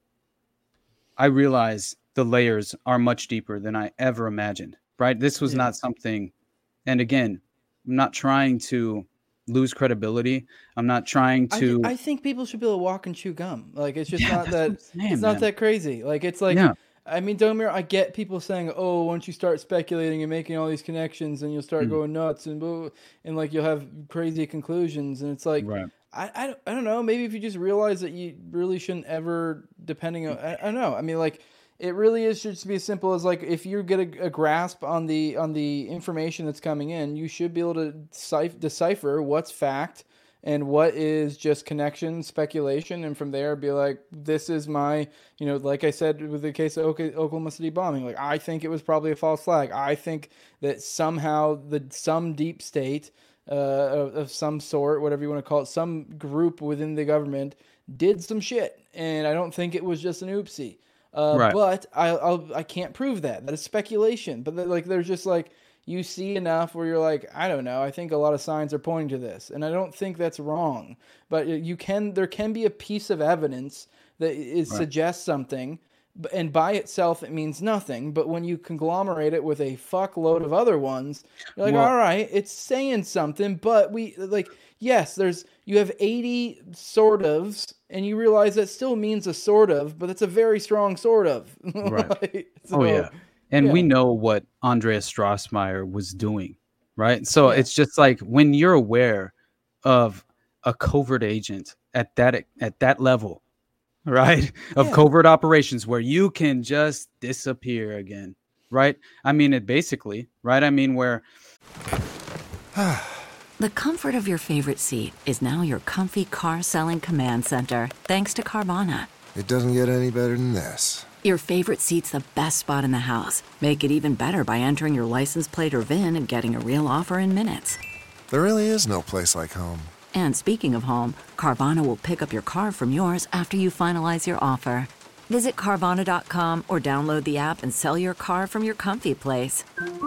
I realize the layers are much deeper than I ever imagined, right? This was not something, and again, I'm not trying to lose credibility. I'm not trying to. I think people should be able to walk and chew gum. Like, it's just not that. Saying, it's not that crazy. Like, it's like. Yeah. I mean, don't get me wrong, I get people saying, "Oh, once you start speculating and making all these connections, and you'll start going nuts, and like you'll have crazy conclusions." And it's like, right. I don't know. Maybe if you just realize that you really shouldn't ever, depending on, I don't know. I mean, like, it really is just to be as simple as, like, if you get a grasp on the information that's coming in, you should be able to decipher what's fact and what is just connection, speculation, and from there be like, this is my, you know, like I said with the case of Oklahoma City bombing, like, I think it was probably a false flag. I think that somehow some deep state of some sort, whatever you want to call it, some group within the government did some shit, and I don't think it was just an oopsie. Right. But I can't prove that. That is speculation. But like, there's just like, you see enough where you're like, I don't know, I think a lot of signs are pointing to this, and I don't think that's wrong. But there can be a piece of evidence that suggests something, and by itself it means nothing. But when you conglomerate it with a fuckload of other ones, you're like, all right, it's saying something. But yes, you have 80 sort ofs, and you realize that still means a sort of, but it's a very strong sort of. Right. So, yeah. And we know what Andreas Strassmeyer was doing, right? So it's just like, when you're aware of a covert agent at that level, right, of covert operations where you can just disappear again, right? I mean, it basically, right? I mean, where the comfort of your favorite seat is now your comfy car selling command center, thanks to Carvana. It doesn't get any better than this. Your favorite seat's the best spot in the house. Make it even better by entering your license plate or VIN and getting a real offer in minutes. There really is no place like home. And speaking of home, Carvana will pick up your car from yours after you finalize your offer. Visit Carvana.com or download the app and sell your car from your comfy place.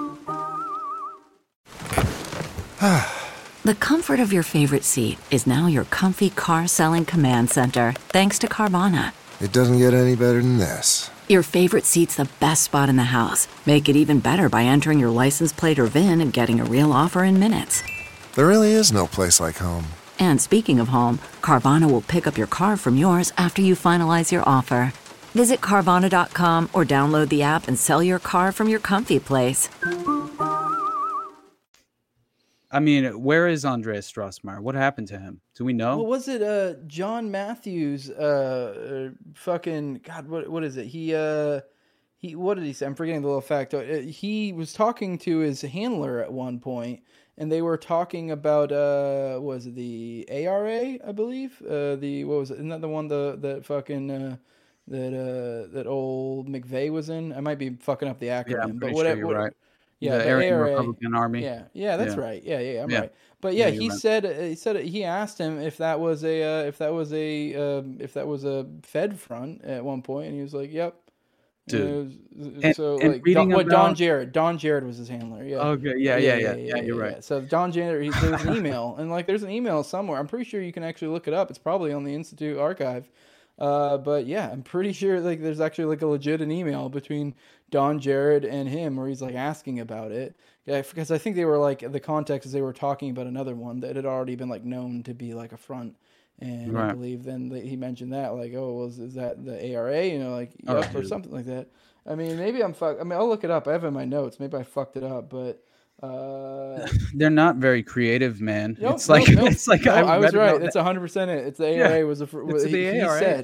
The comfort of your favorite seat is now your comfy car selling command center, thanks to Carvana. It doesn't get any better than this. Your favorite seat's the best spot in the house. Make it even better by entering your license plate or VIN and getting a real offer in minutes. There really is no place like home. And speaking of home, Carvana will pick up your car from yours after you finalize your offer. Visit Carvana.com or download the app and sell your car from your comfy place. I mean, where is Andreas Strassmeyer? What happened to him? Do we know? What was it? John Matthews, fucking, God, what is it? He, what did he say? I'm forgetting the little fact. He was talking to his handler at one point, and they were talking about, what was it, the ARA, I believe? What was it? Isn't that the one that fucking, that old McVeigh was in? I might be fucking up the acronym, yeah, I'm but whatever. Sure you're right. Yeah, the Aryan Republican Army. Yeah, that's right. Yeah, I'm right. But yeah, he said he asked him if that was a Fed front at one point, and he was like, "Yep." Dude. Don Jared was his handler. Yeah. Okay. Yeah. You're right. Yeah. So Don Jared, there was an email, and like, there's an email somewhere. I'm pretty sure you can actually look it up. It's probably on the Institute archive. But yeah, I'm pretty sure like there's actually like a legit email between Don Jared and him where he's like asking about it. Yeah, because I think they were like, the context is they were talking about another one that had already been like known to be like a front. And right. I believe then he mentioned that, like, oh, well, is that the ARA? You know, like, yep, or something like that. I mean, maybe I'll look it up. I have it in my notes. Maybe I fucked it up, but they're not very creative, man. Nope, it's like I was right. It's 100% it. It's the ARA was it's the ARA, dude.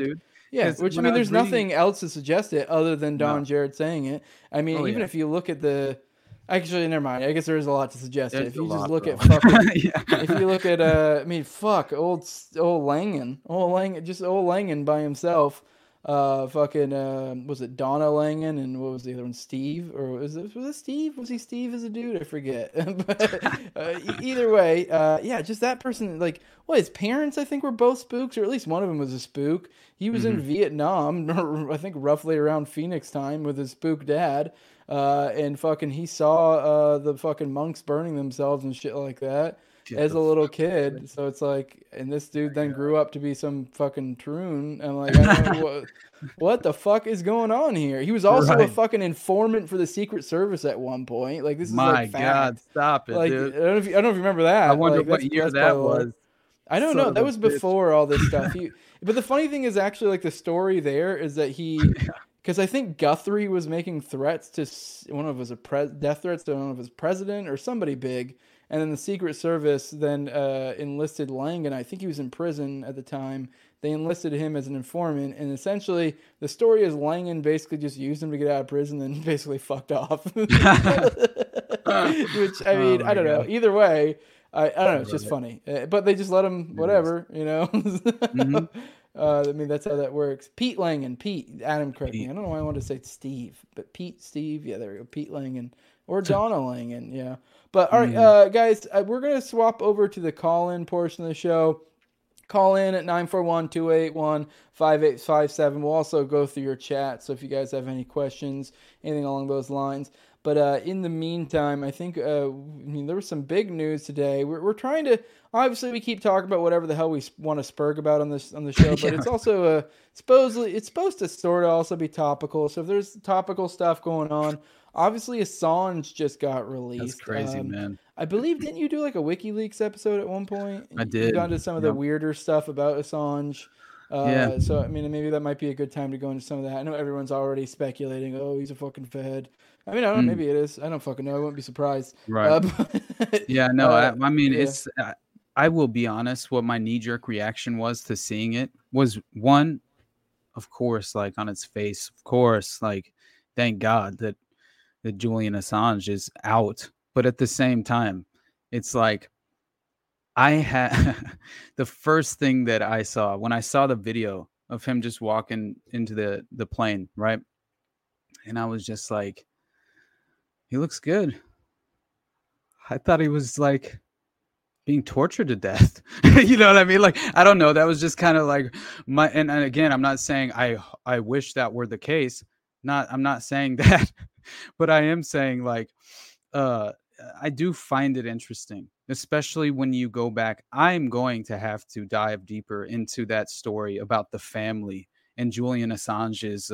Yeah, which I mean, there's nothing else to suggest it other than Don Jarrett saying it. I mean, even if you look at actually, never mind. I guess there is a lot to suggest it. If you just look at fucking, if you look at, I mean, fuck, old Langan, just old Langan by himself. Fucking, was it Donna Langan and what was the other one? Steve, or was it Steve? Was he Steve as a dude? I forget. But either way, yeah, just that person. Like, his parents, I think, were both spooks, or at least one of them was a spook. He was in Vietnam, I think, roughly around Phoenix time with his spook dad. And fucking, he saw the fucking monks burning themselves and shit like that as a little kid. So it's like, and this dude then grew up to be some fucking troon. And like, I don't know what the fuck is going on here. He was also a fucking informant for the Secret Service at one point. Like, this is like fact. God, stop it, like, dude. I don't know if you remember that. I wonder like, what year that was. I don't know. That was before all this stuff. But the funny thing is actually, like, the story there is that because I think Guthrie was making threats to death threats to one of his president or somebody big, and then the Secret Service then enlisted Langan. I think he was in prison at the time. They enlisted him as an informant, and essentially the story is Langan basically just used him to get out of prison and basically fucked off. Which, I mean, I don't know. Either way, I don't know. It's just funny. But they just let him, whatever, you know. I mean, that's how that works. Pete Langan. Adam, correct me. I don't know why I wanted to say Steve, but Steve. Yeah, there we go. Pete Langan. Or Donna Langan, yeah. But, all right, guys, we're going to swap over to the call-in portion of the show. Call in at 941-281-5857. We'll also go through your chat, so if you guys have any questions, anything along those lines. But in the meantime, I think there was some big news today. We're trying to, obviously, we keep talking about whatever the hell we want to spurg about on the show, but it's also it's supposed to sort of also be topical. So if there's topical stuff going on, obviously Assange just got released. That's crazy, man. I believe, didn't you do like a WikiLeaks episode at one point? I did. You got into some of the weirder stuff about Assange. So, I mean, maybe that might be a good time to go into some of that. I know everyone's already speculating, oh, he's a fucking Fed. I mean, I don't know, maybe it is. I don't fucking know. I wouldn't be surprised. Right. I mean, it's, I will be honest, what my knee-jerk reaction was to seeing it was, one, of course, like on its face, of course, like, thank God that Julian Assange is out. But at the same time, it's like, I had the first thing that I saw when I saw the video of him just walking into the plane, right? And I was just like, he looks good. I thought he was like being tortured to death. You know what I mean? Like, I don't know. That was just kind of like and again, I'm not saying I wish that were the case. I'm not saying that, but I am saying like, I do find it interesting, especially when you go back. I'm going to have to dive deeper into that story about the family and Julian Assange's,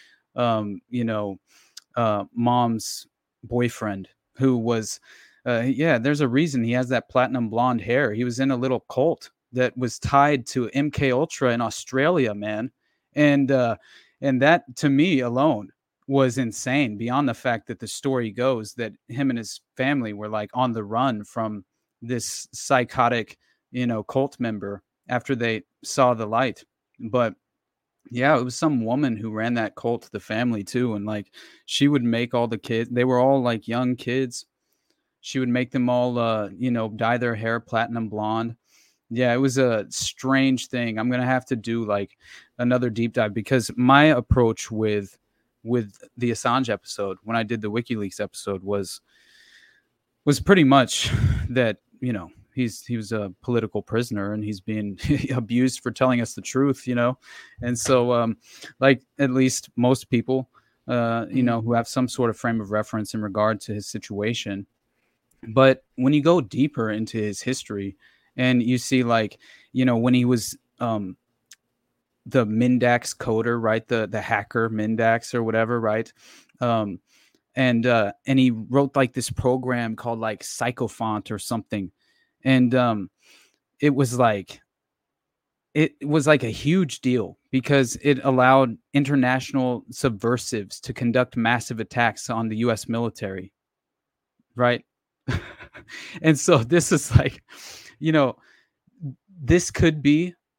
mom's boyfriend, who was, there's a reason he has that platinum blonde hair. He was in a little cult that was tied to MK Ultra in Australia, man. And that to me alone was insane, beyond the fact that the story goes that him and his family were like on the run from this psychotic, cult member after they saw the light. But yeah, it was some woman who ran that cult to the family too. And like, she would make all the kids, they were all like young kids. She would make them all, dye their hair platinum blonde. Yeah, it was a strange thing. I'm going to have to do like another deep dive, because my approach with the Assange episode, when I did the WikiLeaks episode, was pretty much that, he was a political prisoner and he's being abused for telling us the truth, and so like at least most people who have some sort of frame of reference in regard to his situation. But when you go deeper into his history and you see like, when he was the Mindax coder, right? The hacker Mindax or whatever, right? And he wrote like this program called like Psychophont or something. And it was like a huge deal because it allowed international subversives to conduct massive attacks on the US military. Right. And so this is like, this could be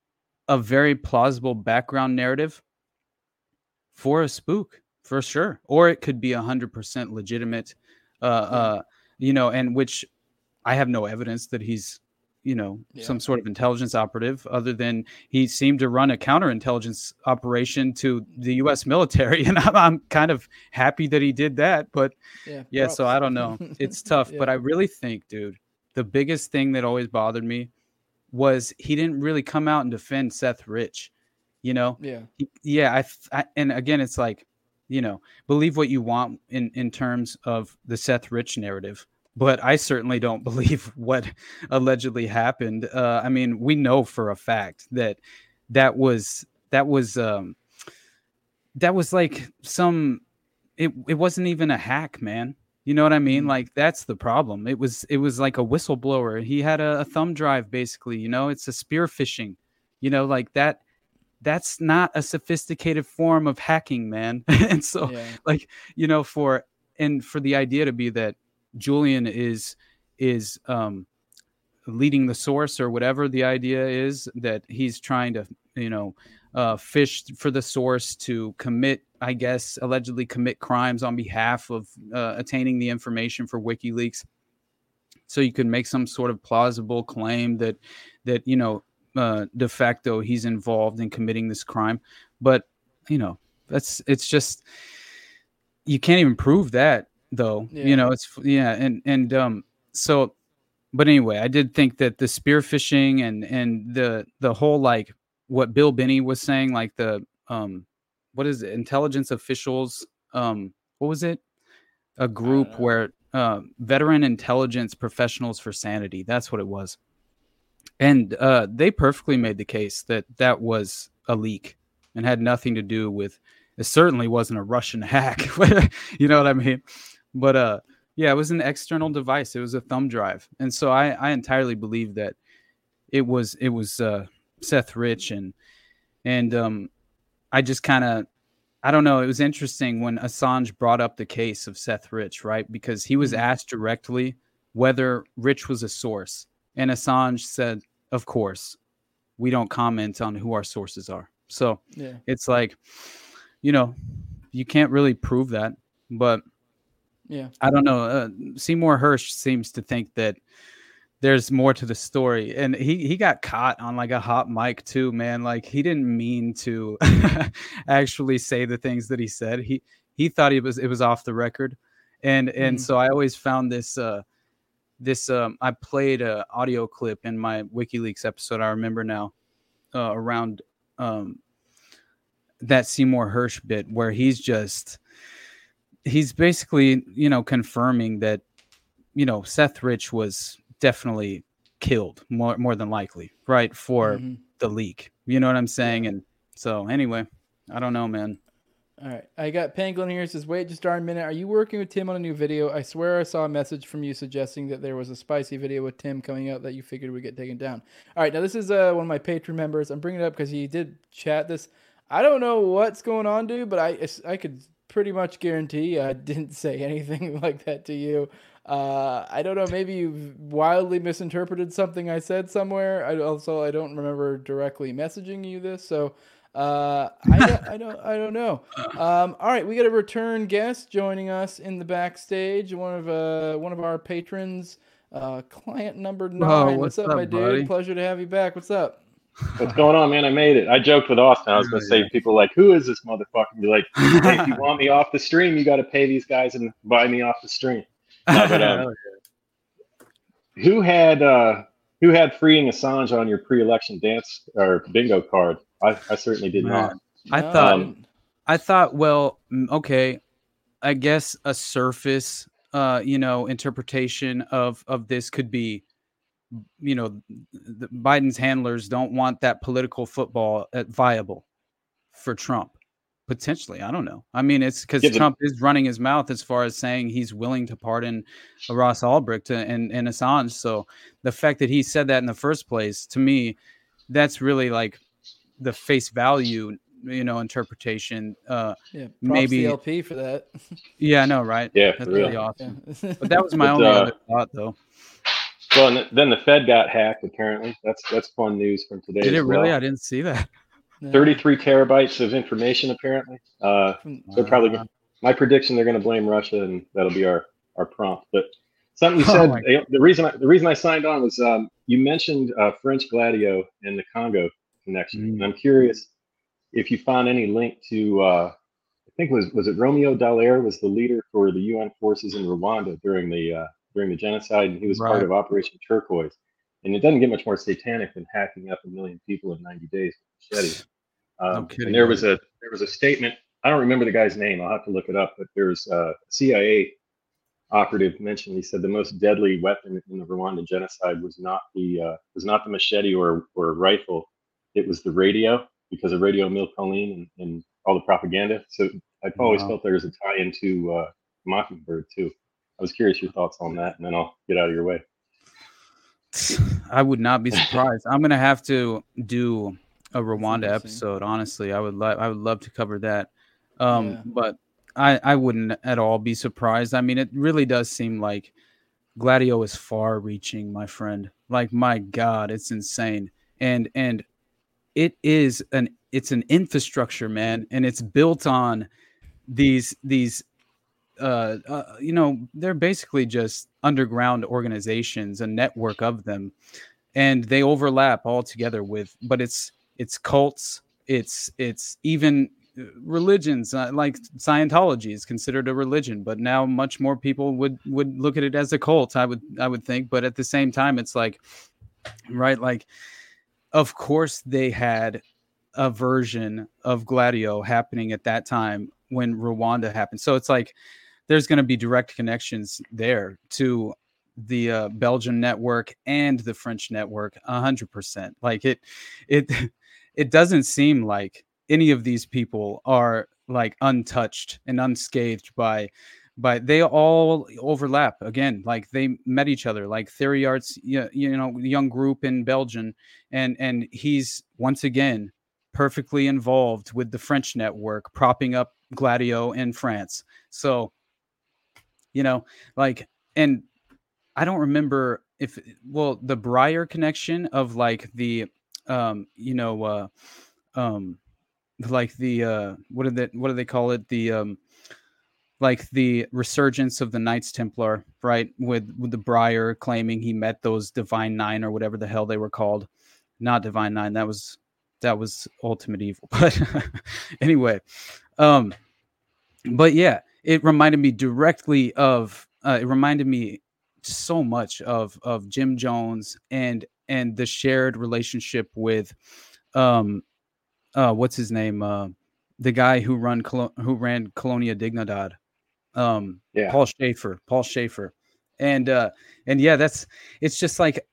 a very plausible background narrative for a spook, for sure. Or it could be 100% legitimate, and which I have no evidence that he's, some sort of intelligence operative, other than he seemed to run a counterintelligence operation to the U.S. military. And I'm kind of happy that he did that. But so I don't know. It's tough. But I really think, dude, the biggest thing that always bothered me was he didn't really come out and defend Seth Rich, and again, it's like, believe what you want in terms of the Seth Rich narrative, but I certainly don't believe what allegedly happened. I mean, we know for a fact that was like it wasn't even a hack, man. You know what I mean? Like, that's the problem. It was like a whistleblower. He had a thumb drive, basically. It's a spear phishing. Like that. That's not a sophisticated form of hacking, man. And so, for the idea to be that Julian is leading the source, or whatever the idea is, that he's trying to, fish for the source to allegedly commit crimes on behalf of attaining the information for WikiLeaks. So you could make some sort of plausible claim that de facto he's involved in committing this crime. But, it's just, you can't even prove that, though. But anyway, I did think that the spear phishing and the whole, like, what Bill Binney was saying, like the what is it, intelligence officials, what was it, a group where veteran intelligence professionals for sanity, that's what it was. And they perfectly made the case that was a leak and had nothing to do with, it certainly wasn't a Russian hack. You know what I mean? But it was an external device. It was a thumb drive. And so I entirely believe that it was Seth Rich. And I just kind of, I don't know. It was interesting when Assange brought up the case of Seth Rich, right? Because he was asked directly whether Rich was a source. And Assange said, of course, we don't comment on who our sources are. So it's like, you can't really prove that. But I don't know. Seymour Hersh seems to think that there's more to the story. And he got caught on like a hot mic too, man. Like, he didn't mean to actually say the things that he said. He thought it was off the record. And so I always found this I played an audio clip in my WikiLeaks episode, I remember now, around that Seymour Hersh bit, where he's basically, confirming that, Seth Rich was definitely killed, more than likely, right, for the leak. You know what I'm saying? And so anyway, I don't know, man. All right. I got Pangolin here. It says, wait just darn minute. Are you working with Tim on a new video? I swear I saw a message from you suggesting that there was a spicy video with Tim coming out that you figured would get taken down. All right. Now, this is one of my Patreon members. I'm bringing it up because he did chat this. I don't know what's going on, dude, but I could pretty much guarantee I didn't say anything like that to you. I don't know. Maybe you wildly misinterpreted something I said somewhere. I don't remember directly messaging you this. So, I don't know. All right, we got a return guest joining us in the backstage. One of our patrons, client number 9. Oh, what's up, my buddy? dude? Pleasure to have you back. What's up? What's going on, man? I made it. I joked with Austin. I was going to say, people like, who is this motherfucker? Be like, hey, if you want me off the stream, you got to pay these guys and buy me off the stream. No, but, who had freeing Assange on your pre-election dance or bingo card? I certainly did not. I thought, well, okay, I guess a surface, interpretation of this could be, Biden's handlers don't want that political football viable for Trump. Potentially, I don't know. I mean, it's because Trump is running his mouth as far as saying he's willing to pardon Ross Ulbricht and Assange. So the fact that he said that in the first place, to me, that's really like the face value, interpretation. Maybe LP for that. Yeah, I know, right? Yeah, that's really awesome. Yeah. But that was my only other thought, though. Well, and then the Fed got hacked. Apparently, that's fun news from today. Did it really? Well. I didn't see that. 33 terabytes of information, apparently. So probably my prediction, they're going to blame Russia, and that'll be our prompt. But something you said, the reason I signed on was you mentioned French Gladio and the Congo connection, and I'm curious if you found any link to. I think was it Romeo Dallaire was the leader for the UN forces in Rwanda during the genocide, and he was part of Operation Turquoise. And it doesn't get much more satanic than hacking up 1 million people in 90 days with machete. And there was a statement. I don't remember the guy's name. I'll have to look it up. But there's a CIA operative mentioned. He said the most deadly weapon in the Rwandan genocide was not the machete or rifle. It was the radio, because of Radio Mille Collines and all the propaganda. So I've always felt there was a tie into Mockingbird too. I was curious your thoughts on that, and then I'll get out of your way. I would not be surprised. I'm gonna have to do a Rwanda episode. Honestly, I would love to cover that. But I wouldn't at all be surprised. I mean, it really does seem like Gladio is far reaching, my friend. Like, my God, it's insane. And it's an infrastructure, man. And it's built on these they're basically just underground organizations, a network of them. And they overlap all together but it's cults. It's even religions, like Scientology is considered a religion, but now much more people would look at it as a cult. I would think, but at the same time, it's like, right, like, of course they had a version of Gladio happening at that time when Rwanda happened. So it's like there's going to be direct connections there to the Belgian network and the French network, 100%. Like it doesn't seem like any of these people are like untouched and unscathed by they all overlap again. Like they met each other, like Theory Arts, young group in Belgium. And he's once again perfectly involved with the French network, propping up Gladio in France. So, and I don't remember the Breyer connection of like the, like the what do they call it, the like the resurgence of the Knights Templar, right, with the Breyer claiming he met those Divine Nine or whatever the hell they were called. Not Divine Nine, that was Ultimate Evil. But anyway, but yeah, it reminded me directly of it reminded me so much of Jim Jones and the shared relationship with what's his name, the guy who ran Colonia Dignidad, Paul Schaefer. And yeah, it's just like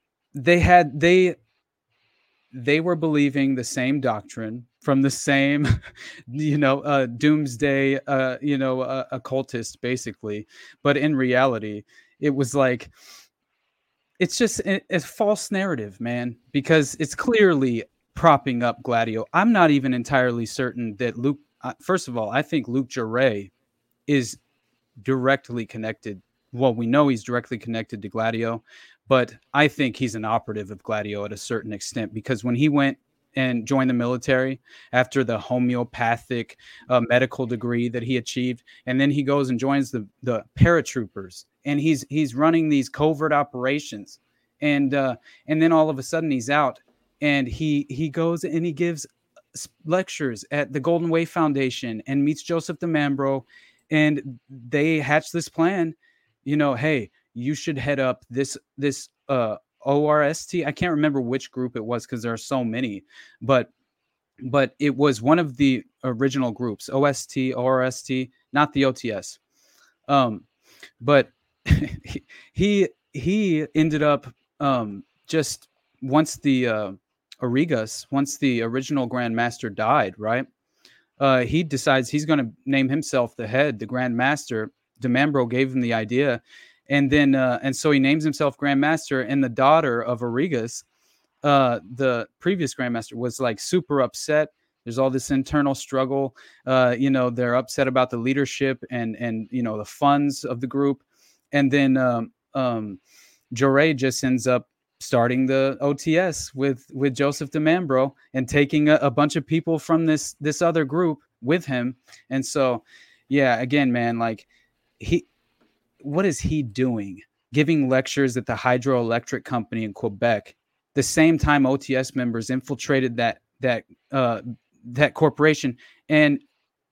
they were believing the same doctrine from the same doomsday occultist, basically, but in reality it was like it's just a false narrative, man, because it's clearly propping up Gladio. I'm not even entirely certain that Luc first of all, I think Luc Jouret is directly connected. Well, we know he's directly connected to Gladio, but I think he's an operative of Gladio at a certain extent, because when he went and joined the military after the homeopathic medical degree that he achieved, and then he goes and joins the paratroopers, and he's running these covert operations, and then all of a sudden he's out, and he goes and he gives lectures at the Golden Way Foundation and meets Joseph DeMambro, and they hatch this plan. Hey, you should head up this ORST. I can't remember which group it was because there are so many, but it was one of the original groups, ORST, not the OTS. But he ended up just once the Origas, once the original Grand Master died, right? He decides he's going to name himself the head, the Grand Master. DeMambro gave him the idea, and then and so he names himself Grand Master. And the daughter of Origas, the previous Grand Master, was like super upset. There's all this internal struggle. They're upset about the leadership and the funds of the group. And then Jure just ends up starting the OTS with Joseph DeMambro and taking a bunch of people from this other group with him. And so, yeah, again, man, like what is he doing? Giving lectures at the hydroelectric company in Quebec, the same time OTS members infiltrated that corporation, and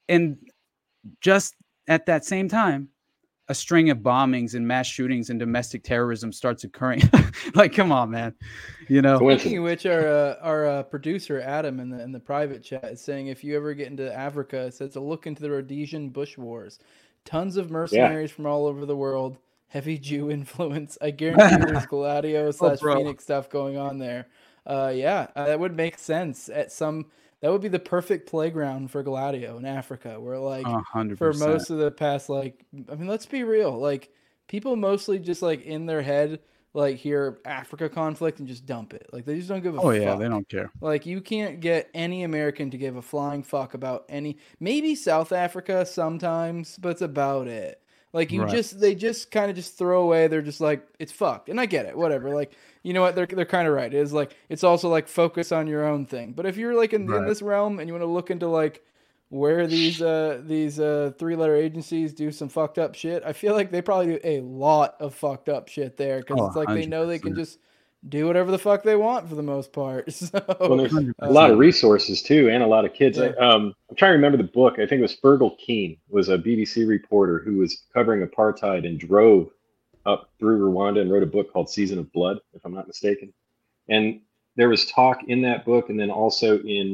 just at that same time, a string of bombings and mass shootings and domestic terrorism starts occurring. Like, come on, man. You know. Speaking of which, our producer Adam in the private chat is saying, if you ever get into Africa, it says to look into the Rhodesian Bush Wars. Tons of mercenaries from all over the world. Heavy Jew influence. I guarantee there's Gladio / Phoenix stuff going on there. That would make sense. That would be the perfect playground for Gladio in Africa, where 100%. For most of the past, let's be real. People mostly just in their head hear Africa conflict and just dump it. They just don't give a fuck. Oh yeah, they don't care. You can't get any American to give a flying fuck about maybe South Africa sometimes, but it's about it. They just kind of just throw away. They're just it's fucked. And I get it, whatever. You know what? They're kind of right. It is it's also focus on your own thing. But if you're in this realm and you want to look into where these 3-letter agencies do some fucked up shit, I feel like they probably do a lot of fucked up shit there, because it's they know they can just do whatever the fuck they want for the most part. So, there's a lot of resources too, and a lot of kids. Yeah. I'm trying to remember the book. I think it was Fergal Keane was a BBC reporter who was covering apartheid and drove up through Rwanda and wrote a book called Season of Blood, if I'm not mistaken. And there was talk in that book, and then also in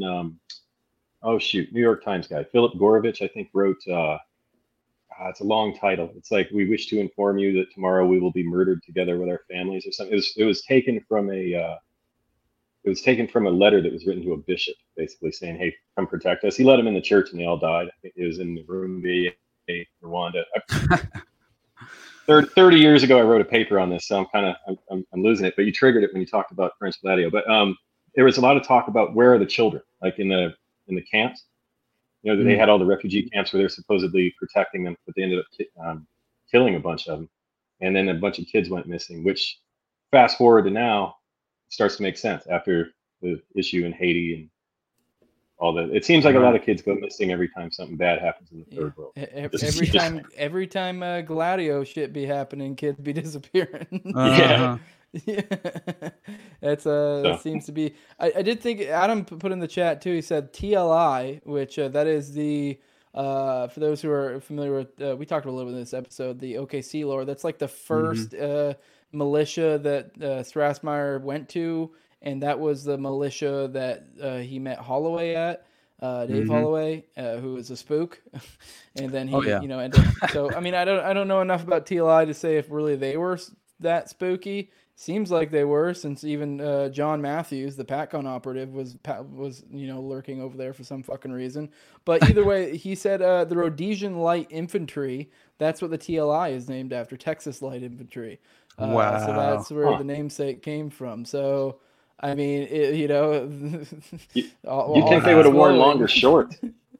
New York Times guy Philip Gorovich, I think, wrote. It's a long title. It's we wish to inform you that tomorrow we will be murdered together with our families, or something. It was taken from a letter that was written to a bishop, basically saying, "Hey, come protect us." He let them in the church, and they all died. I think it was in Burundi, Rwanda. 30 years ago, I wrote a paper on this, so I'm losing it. But you triggered it when you talked about Prince Gladio. But there was a lot of talk about where are the children, in the camps. They had all the refugee camps where they're supposedly protecting them, but they ended up killing a bunch of them. And then a bunch of kids went missing, which fast forward to now starts to make sense after the issue in Haiti and all that. It seems like a lot of kids go missing every time something bad happens in the third world. Every time Gladio shit be happening, kids be disappearing. Yeah. Yeah, that seems to be. I did think Adam put in the chat too. He said TLI, which that is the for those who are familiar with. We talked a little bit in this episode. The OKC lore. That's the first militia that Strassmeyer went to, and that was the militia that he met Holloway at. Dave Holloway, who is a spook, and then he, ended up, so I mean, I don't know enough about TLI to say if really they were that spooky. Seems like they were, since even John Matthews, the PatCon operative, was lurking over there for some fucking reason. But either way, he said the Rhodesian Light Infantry. That's what the TLI is named after, Texas Light Infantry. Wow! So that's where the namesake came from. So I mean, you think they would have worn longer shorts?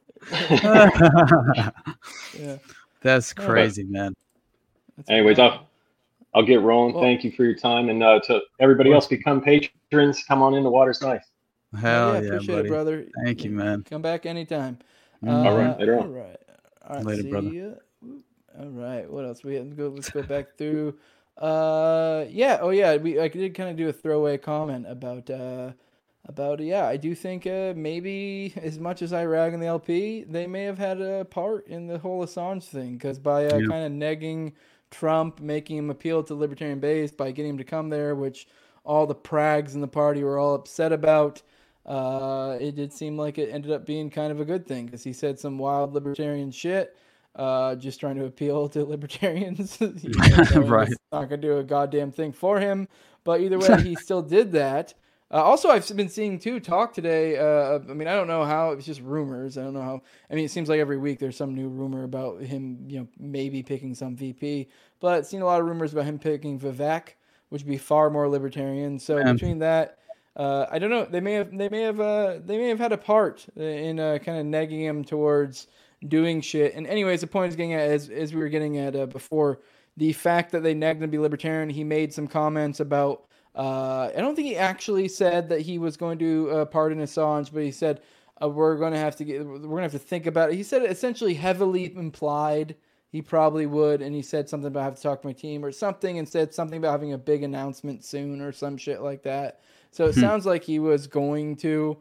Yeah, that's crazy, man. Anyways, I'll get rolling. Well, thank you for your time, and to everybody else, become patrons. Come on in. The water's nice. Hell yeah, appreciate buddy. it, brother. Thank you, man. Come back anytime. All right, later on. All right, later, brother. You. All right, what else? Let's go back through. I did kind of do a throwaway comment about I do think maybe as much as I rag on the LP, they may have had a part in the whole Assange thing, because by kind of negging Trump, making him appeal to the libertarian base by getting him to come there, which all the prags in the party were all upset about. It did seem like it ended up being kind of a good thing, because he said some wild libertarian shit, just trying to appeal to libertarians. Right. It's not going to do a goddamn thing for him. But either way, he still did that. Also, I've been seeing too talk today. I mean, I don't know how. It's just rumors. I don't know how. I mean, it seems like every week there's some new rumor about him, maybe picking some VP. But I've seen a lot of rumors about him picking Vivek, which would be far more libertarian. So between that, I don't know. They may have had a part in kind of negging him towards doing shit. And anyways, the point is getting at, as we were getting at before, the fact that they nagged him to be libertarian, he made some comments about. I don't think he actually said that he was going to pardon Assange, but he said we're going to have to think about it. He said it essentially heavily implied he probably would, and he said something about I have to talk to my team or something, and said something about having a big announcement soon or some shit like that. So it sounds like he was going to,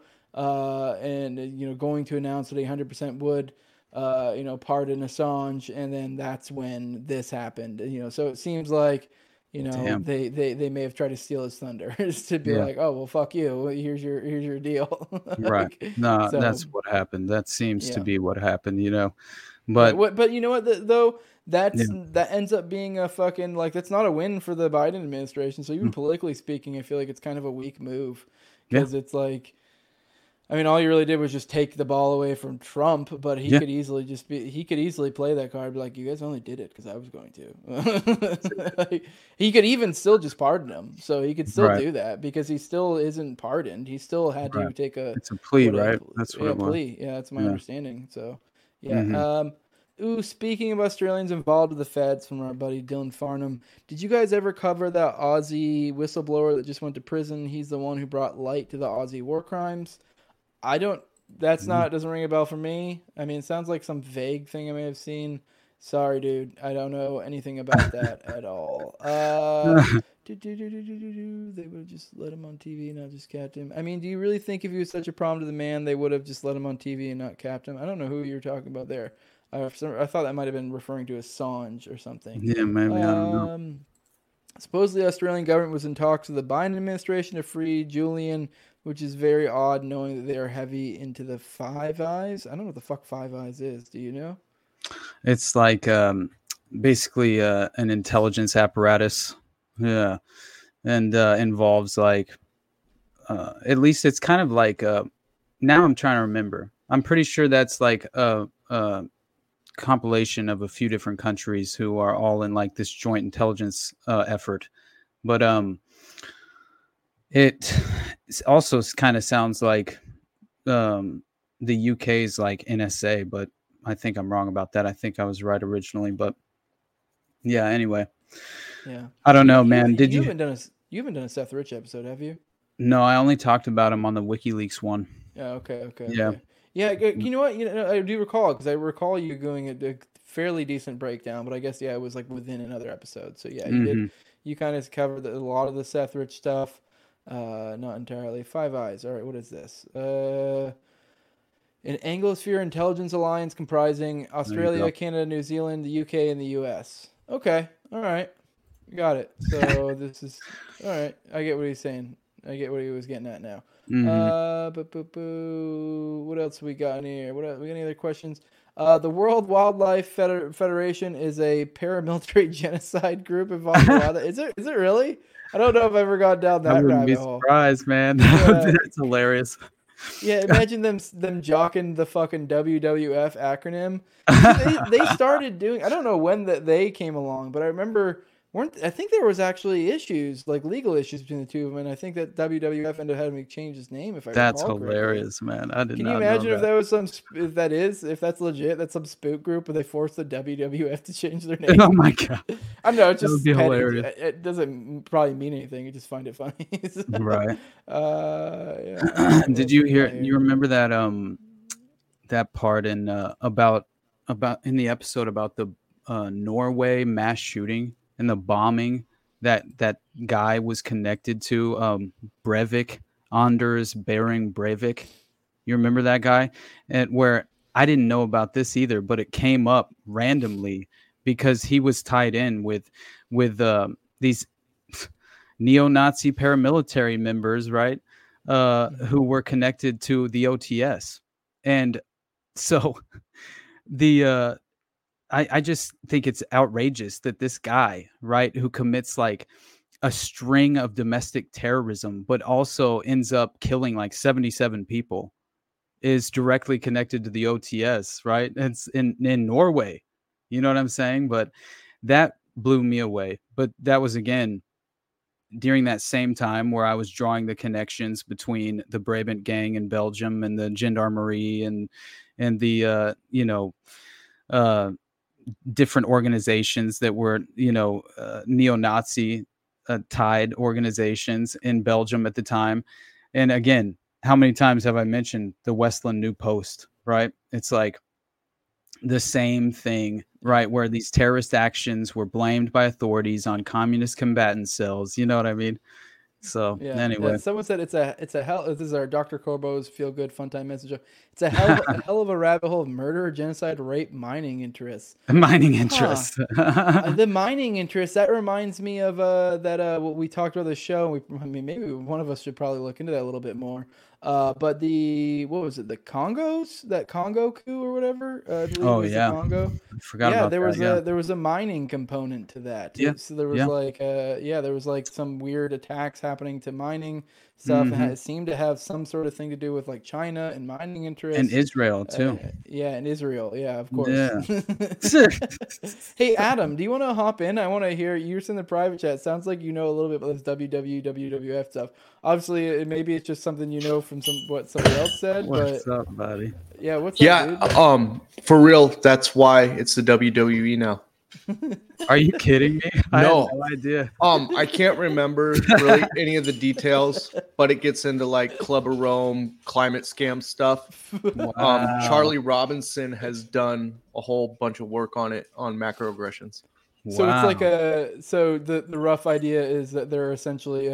going to announce that he 100% would, pardon Assange, and then that's when this happened. So it seems like, they may have tried to steal his thunder to be like, oh well, fuck you. Here's your deal. Right. No, that's what happened. That seems to be what happened. But you know what though. That ends up being a fucking that's not a win for the Biden administration. So even politically speaking, I feel like it's kind of a weak move because it's like, I mean, all you really did was just take the ball away from Trump, but he could easily play that card, be like, you guys only did it because I was going to. He could even still just pardon him, so he could still do that because he still isn't pardoned. He still had to take it's a plea, right? That's what it was. Plea. Yeah, that's my understanding. So yeah. Speaking of Australians involved with the feds, from our buddy Dylan Farnham, did you guys ever cover that Aussie whistleblower that just went to prison? He's the one who brought light to the Aussie war crimes. Doesn't ring a bell for me. I mean, it sounds like some vague thing I may have seen. Sorry, dude. I don't know anything about that at all. They would have just let him on TV and not just capped him. I mean, do you really think if he was such a problem to the man, they would have just let him on TV and not capped him? I don't know who you're talking about there. I thought that might have been referring to Assange or something. Yeah, maybe. I don't know. Supposedly, the Australian government was in talks with the Biden administration to free Julian, which is very odd knowing that they are heavy into the Five Eyes. I don't know what the fuck Five Eyes is. Do you know? It's like basically an intelligence apparatus. Yeah. And involves at least it's kind of like now I'm trying to remember. I'm pretty sure that's like a compilation of a few different countries who are all in like this joint intelligence effort. But it also kind of sounds like the UK's like NSA, but I think I'm wrong about that. I think I was right originally, but yeah, anyway. Yeah. I don't know, man. You haven't done a Seth Rich episode, have you? No, I only talked about him on the WikiLeaks one. Yeah, okay. Yeah. Okay. Yeah, you know what? I do recall, because I recall you going a fairly decent breakdown, but I guess, it was like within another episode. So yeah, you did. You kind of covered a lot of the Seth Rich stuff. Not entirely. Five Eyes. All right, what is this? An Anglosphere Intelligence Alliance comprising Australia, Canada, New Zealand, the UK, and the US. Okay, all right. Got it. So this is... All right, I get what he's saying. I get what he was getting at now. What else we got in here? We got any other questions? The World Wildlife Federation is a paramilitary genocide group involved in wildlife. Is it really? I don't know if I've ever gone down that rabbit hole. I wouldn't be surprised, man. That's hilarious. Yeah, imagine them jocking the fucking WWF acronym. They started doing... I don't know when they came along, but I remember... I think there was actually issues, like legal issues between the two of them, and I think that WWF ended up having to change his name. That's hilarious, man. I did Can not you imagine know if that was if that's legit, that's some spook group where they forced the WWF to change their name? Oh my god! I know, it's just would be hilarious. It doesn't probably mean anything. You just find it funny, right? Yeah. Did you hear? You remember that that part in about in the episode about the Norway mass shooting? And the bombing that guy was connected to, Breivik, Anders Behring Breivik. You remember that guy? And where I didn't know about this either, but it came up randomly because he was tied in with these neo-Nazi paramilitary members, right? Who were connected to the OTS. And so I just think it's outrageous that this guy, right, who commits like a string of domestic terrorism, but also ends up killing like 77 people, is directly connected to the OTS, right? It's in Norway. You know what I'm saying? But that blew me away. But that was, again, during that same time where I was drawing the connections between the Brabant gang in Belgium and the Gendarmerie and the, different organizations that were, neo-Nazi tied organizations in Belgium at the time. And again, how many times have I mentioned the Westland New Post, right? It's like the same thing, right? Where these terrorist actions were blamed by authorities on communist combatant cells. You know what I mean? So anyway, someone said it's a hell. This is our Dr. Corbo's feel good fun time message. It's a hell of a rabbit hole of murder, genocide, rape, mining interests. Mining interests. The mining interests. That reminds me of what we talked about the show. Maybe one of us should probably look into that a little bit more. But what was it? The Congos? That Congo coup or whatever? The Congo. I forgot about that. There was a mining component to that. Yeah. So there was like some weird attacks happening to mining stuff. Mm-hmm. It seemed to have some sort of thing to do with like China and mining interests. And Israel too. And Israel. Yeah, of course. Yeah. Hey, Adam, do you want to hop in? I want to hear you're in the private chat. Sounds like you know a little bit about this WWF stuff. Obviously, maybe it's just something you know from what somebody else said. What's up, buddy? Yeah, what's up, dude? For real, that's why it's the WWE now. Are you kidding me? I No. had no idea. I can't remember really any of the details, but it gets into like Club of Rome, climate scam stuff. Wow. Charlie Robinson has done a whole bunch of work on it on macroaggressions. So it's like the rough idea is that they're essentially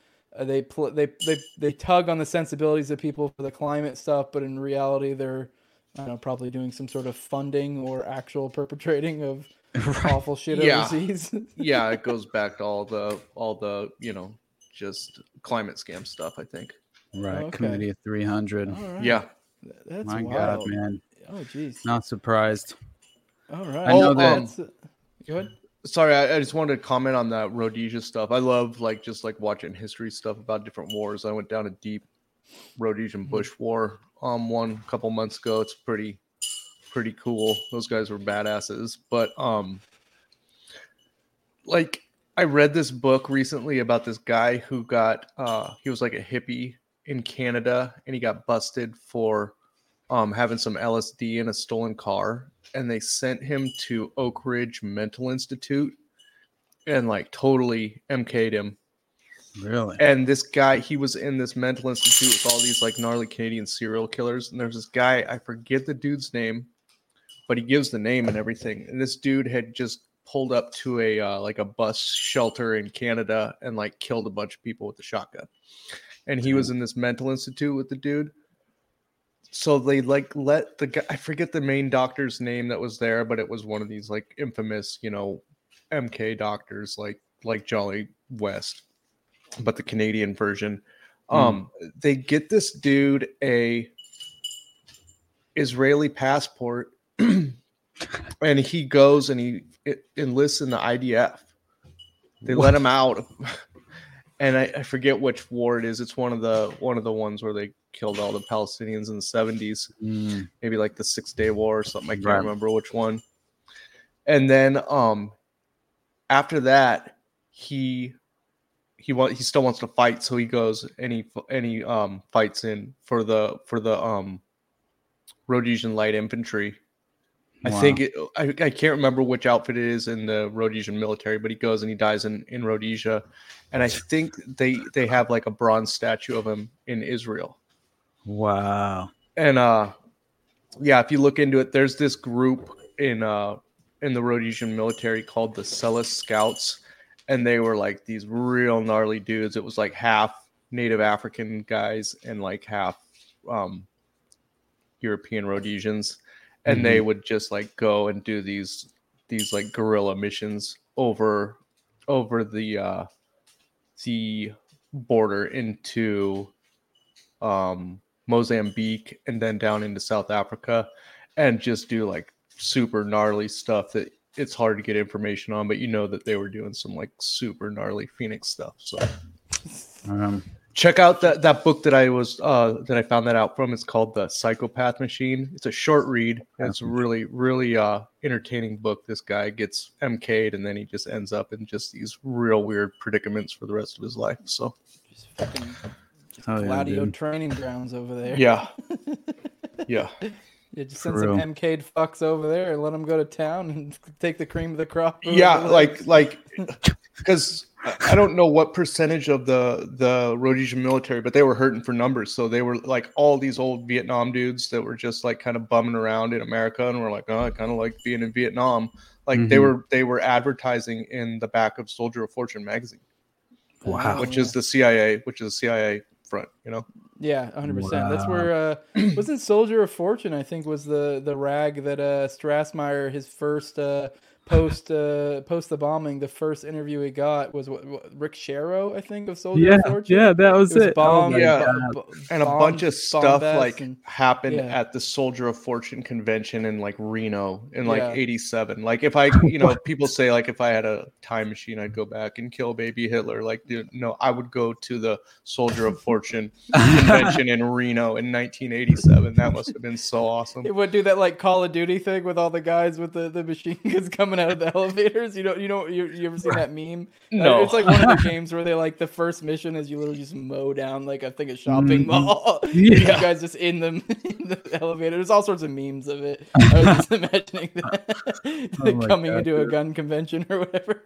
they tug on the sensibilities of people for the climate stuff, but in reality they're probably doing some sort of funding or actual perpetrating of awful shit overseas. Yeah, it goes back to all the just climate scam stuff, I think. Right. Okay. Committee of 300. Right. Yeah. That's My wild. God, man. Oh, jeez. Not surprised. All right. I know that. Go ahead. Sorry, I just wanted to comment on that Rhodesia stuff. I love just watching history stuff about different wars. I went down a deep Rhodesian Bush War one a couple months ago. It's pretty cool. Those guys were badasses. But I read this book recently about this guy who got he was like a hippie in Canada, and he got busted for having some LSD in a stolen car, and they sent him to Oak Ridge Mental Institute and totally MK'd him. Really? And this guy, he was in this mental institute with all these gnarly Canadian serial killers, and there's this guy, I forget the dude's name, but he gives the name and everything. And this dude had just pulled up to a bus shelter in Canada and killed a bunch of people with a shotgun. And he was in this mental institute with the dude. So they let the guy, I forget the main doctor's name that was there, but it was one of these infamous, MK doctors like Jolly West, but the Canadian version. They get this dude a Israeli passport, and he goes and he enlists in the IDF. They let him out, and I forget which war it is. It's one of the ones where they killed all the Palestinians in the 70s, maybe the 6-Day War or something. I can't remember which one. And then after that, he still wants to fight, so he goes and he fights in for the Rhodesian Light Infantry. Wow. I think I can't remember which outfit it is in the Rhodesian military, but he goes and he dies in Rhodesia, and I think they have a bronze statue of him in Israel. Wow. And if you look into it, there's this group in the Rhodesian military called the Selous Scouts, and they were these real gnarly dudes. It was half Native African guys and half European Rhodesians, and they would just go and do these guerrilla missions over the border into Mozambique and then down into South Africa, and just do super gnarly stuff that it's hard to get information on, but that they were doing some super gnarly Phoenix stuff. So check out that book that I found that out from. It's called The Psychopath Machine. It's a short read. It's a really, really entertaining book. This guy gets MK'd, and then he just ends up in just these real weird predicaments for the rest of his life. So just fucking Gladio training grounds over there. Yeah. Yeah. Yeah, just send some MK'd fucks over there and let them go to town and take the cream of the crop. Yeah, like because I don't know what percentage of the Rhodesian military, but they were hurting for numbers. So they were like all these old Vietnam dudes that were just like kind of bumming around in America, and were like, oh, I kind of like being in Vietnam. Like they were advertising in the back of Soldier of Fortune magazine. Wow, which is the CIA front, you know. Yeah, 100%. That's where wasn't Soldier of Fortune, I think, was the rag that Strassmeyer, his first post the bombing, the first interview he got was what Rick Sharrow, I think, of Soldier of Fortune. Yeah, that was it. Bombed, and a bunch of stuff like happened at the Soldier of Fortune convention in like Reno in like 87. Like if I, people say like if I had a time machine, I'd go back and kill baby Hitler. Like, dude, no, I would go to the Soldier of Fortune convention in Reno in 1987. That must have been so awesome. It would do that like Call of Duty thing with all the guys with the machine guns coming out of the elevators. You ever seen that meme? No. It's like one of the games where they like the first mission is you literally just mow down like I think a shopping mall. Yeah. You guys just in the elevator. There's all sorts of memes of it. I was just imagining that coming into a gun convention or whatever.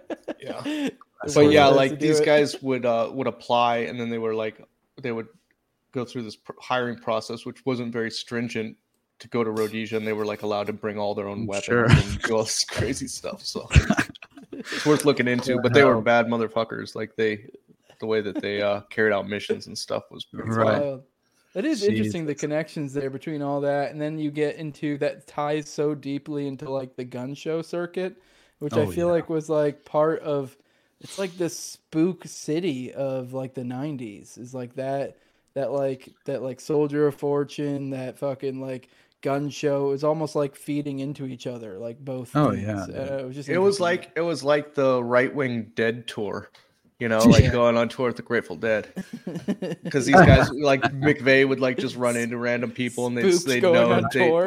Yeah. But yeah, like these guys would apply, and then they would go through this hiring process, which wasn't very stringent to go to Rhodesia, and they were like allowed to bring all their own weapons and do all this crazy stuff. So it's worth looking into. But they were bad motherfuckers. Like the way that they carried out missions and stuff was right. It is interesting, the connections there between all that, and then you get into that ties so deeply into like the gun show circuit, which I feel like was like part of. It's like this spook city of like the 90s. Is like that Soldier of Fortune, that fucking like gun show is almost like feeding into each other, like both things. It was like the right-wing Dead tour, like going on tour with the Grateful Dead, because these guys like McVeigh would like just run into random people and they'd know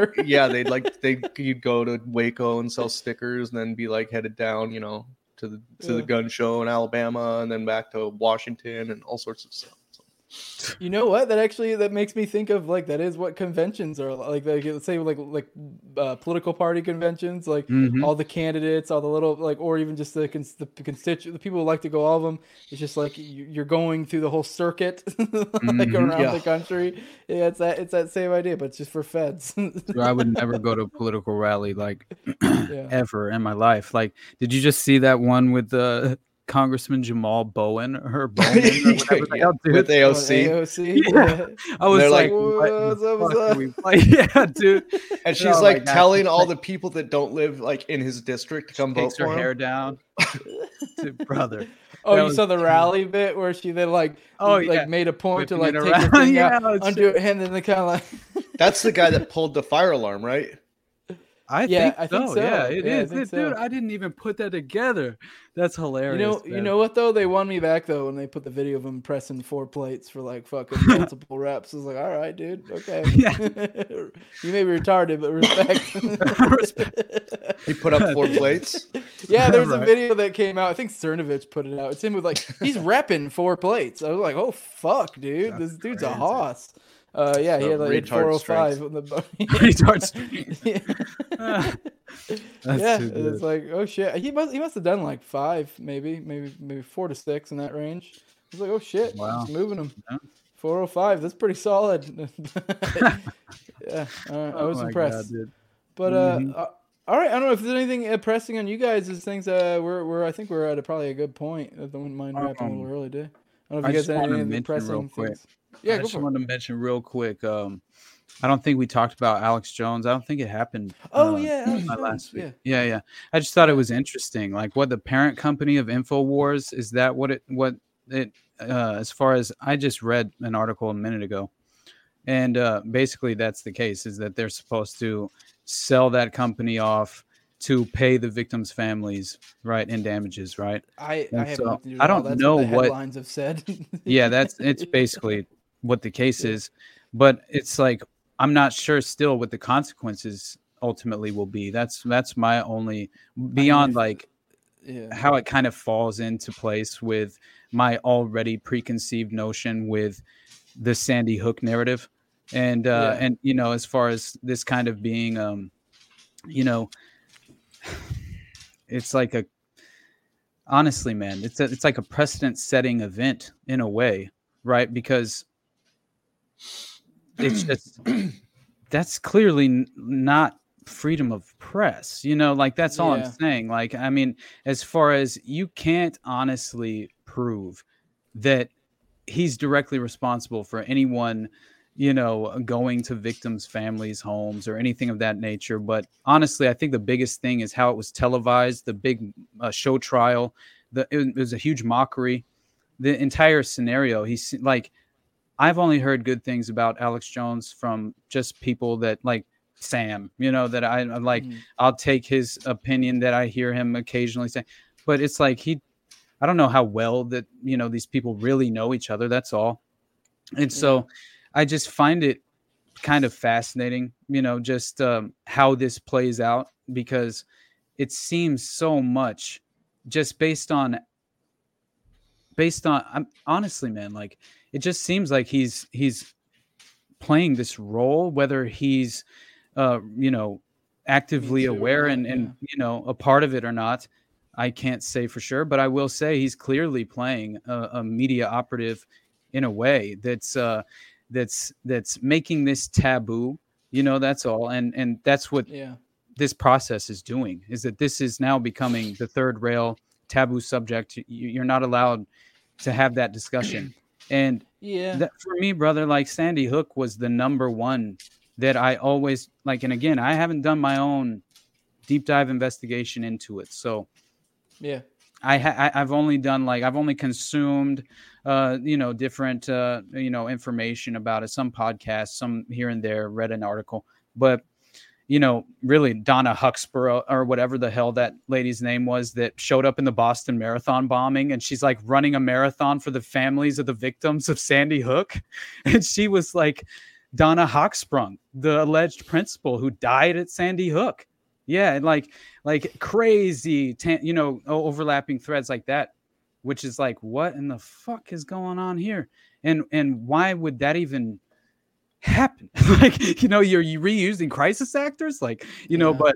you'd go to Waco and sell stickers and then be like headed down to the gun show in Alabama and then back to Washington and all sorts of stuff. You know what? That makes me think of like that is what conventions are like. Let's say like political party conventions, like all the candidates, all the little like, or even just the people who like to go all of them. It's just like you're going through the whole circuit, like around the country. Yeah, it's that same idea, but it's just for feds. So I would never go to a political rally like ever in my life. Like, did you just see that one with the Congressman Jamal Bowen or Bowman or whatever with AOC? Yeah. I was like, what's up? Yeah, dude. And she's like telling all the people that don't live like in his district to come vote for him. Takes her hair down. Dude, brother. Oh, you saw the rally bit where she then made a point to like take her thing out, undo it, and then they kind of like. That's the guy that pulled the fire alarm, right? I think so. Yeah, it is. Dude, I didn't even put that together. That's hilarious. You know what though? They won me back though when they put the video of him pressing 4 plates for like fucking multiple reps. I was like, all right, dude, okay. Yeah. You may be retarded, but respect. He put up 4 plates. Yeah, there's a video that came out. I think Cernovich put it out. It's him with like he's repping 4 plates. I was like, oh fuck, dude, this dude's a hoss. He had like 405 on the retard strength. It's like, oh shit. He must have done like 5, maybe 4 to 6 in that range. I was like, oh shit, wow, he's moving him. 405, that's pretty solid. Yeah, I was impressed. God, but all right, I don't know if there's anything pressing on you guys. As things I think we're at probably a good point. I wouldn't mind wrapping a little early, dude. I don't know if you guys have anything pressing things. Yeah, I just wanted to mention real quick. I don't think we talked about Alex Jones. I don't think it happened. Last week. Yeah. I just thought it was interesting. Like, what the parent company of InfoWars is that what it as far as I just read an article a minute ago, and basically that's the case. Is that they're supposed to sell that company off to pay the victims' families, right, in damages, right? I don't know what the headlines have said. Yeah, it's basically what the case is, but it's like I'm not sure still what the consequences ultimately will be. That's my only beyond how it kind of falls into place with my already preconceived notion with the Sandy Hook narrative. And and as far as this kind of being it's like honestly, man, it's like a precedent setting event in a way, right? Because it's just that's clearly not freedom of press, like that's all I'm saying. Like, I mean, as far as you can't honestly prove that he's directly responsible for anyone, going to victims' families' homes or anything of that nature. But honestly, I think the biggest thing is how it was televised, the big show trial. It was a huge mockery. The entire scenario, he's like, I've only heard good things about Alex Jones from just people that like Sam, that I like. I'll take his opinion that I hear him occasionally say, but it's like I don't know how well that, these people really know each other. That's all. And so I just find it kind of fascinating, just how this plays out, because it seems so much just based on honestly, man, like it just seems like he's playing this role, whether he's, actively aware and a part of it or not. I can't say for sure, but I will say he's clearly playing a media operative in a way that's making this taboo. That's all, and that's what this process is doing. Is that this is now becoming the third rail taboo subject. You're not allowed to have that discussion. And that, for me, brother, like Sandy Hook was the number one that I always like. And again, I haven't done my own deep dive investigation into it, so. Yeah, I've only done I've only consumed, different, information about it, some podcasts, some here and there, read an article, but, really Donna Huxborough or whatever the hell that lady's name was that showed up in the Boston Marathon bombing. And she's like running a marathon for the families of the victims of Sandy Hook. And she was like Donna Hochsprung, the alleged principal who died at Sandy Hook. Yeah, and like crazy, overlapping threads like that, which is like, what in the fuck is going on here? And why would that even happen? Like, you're reusing crisis actors, like, but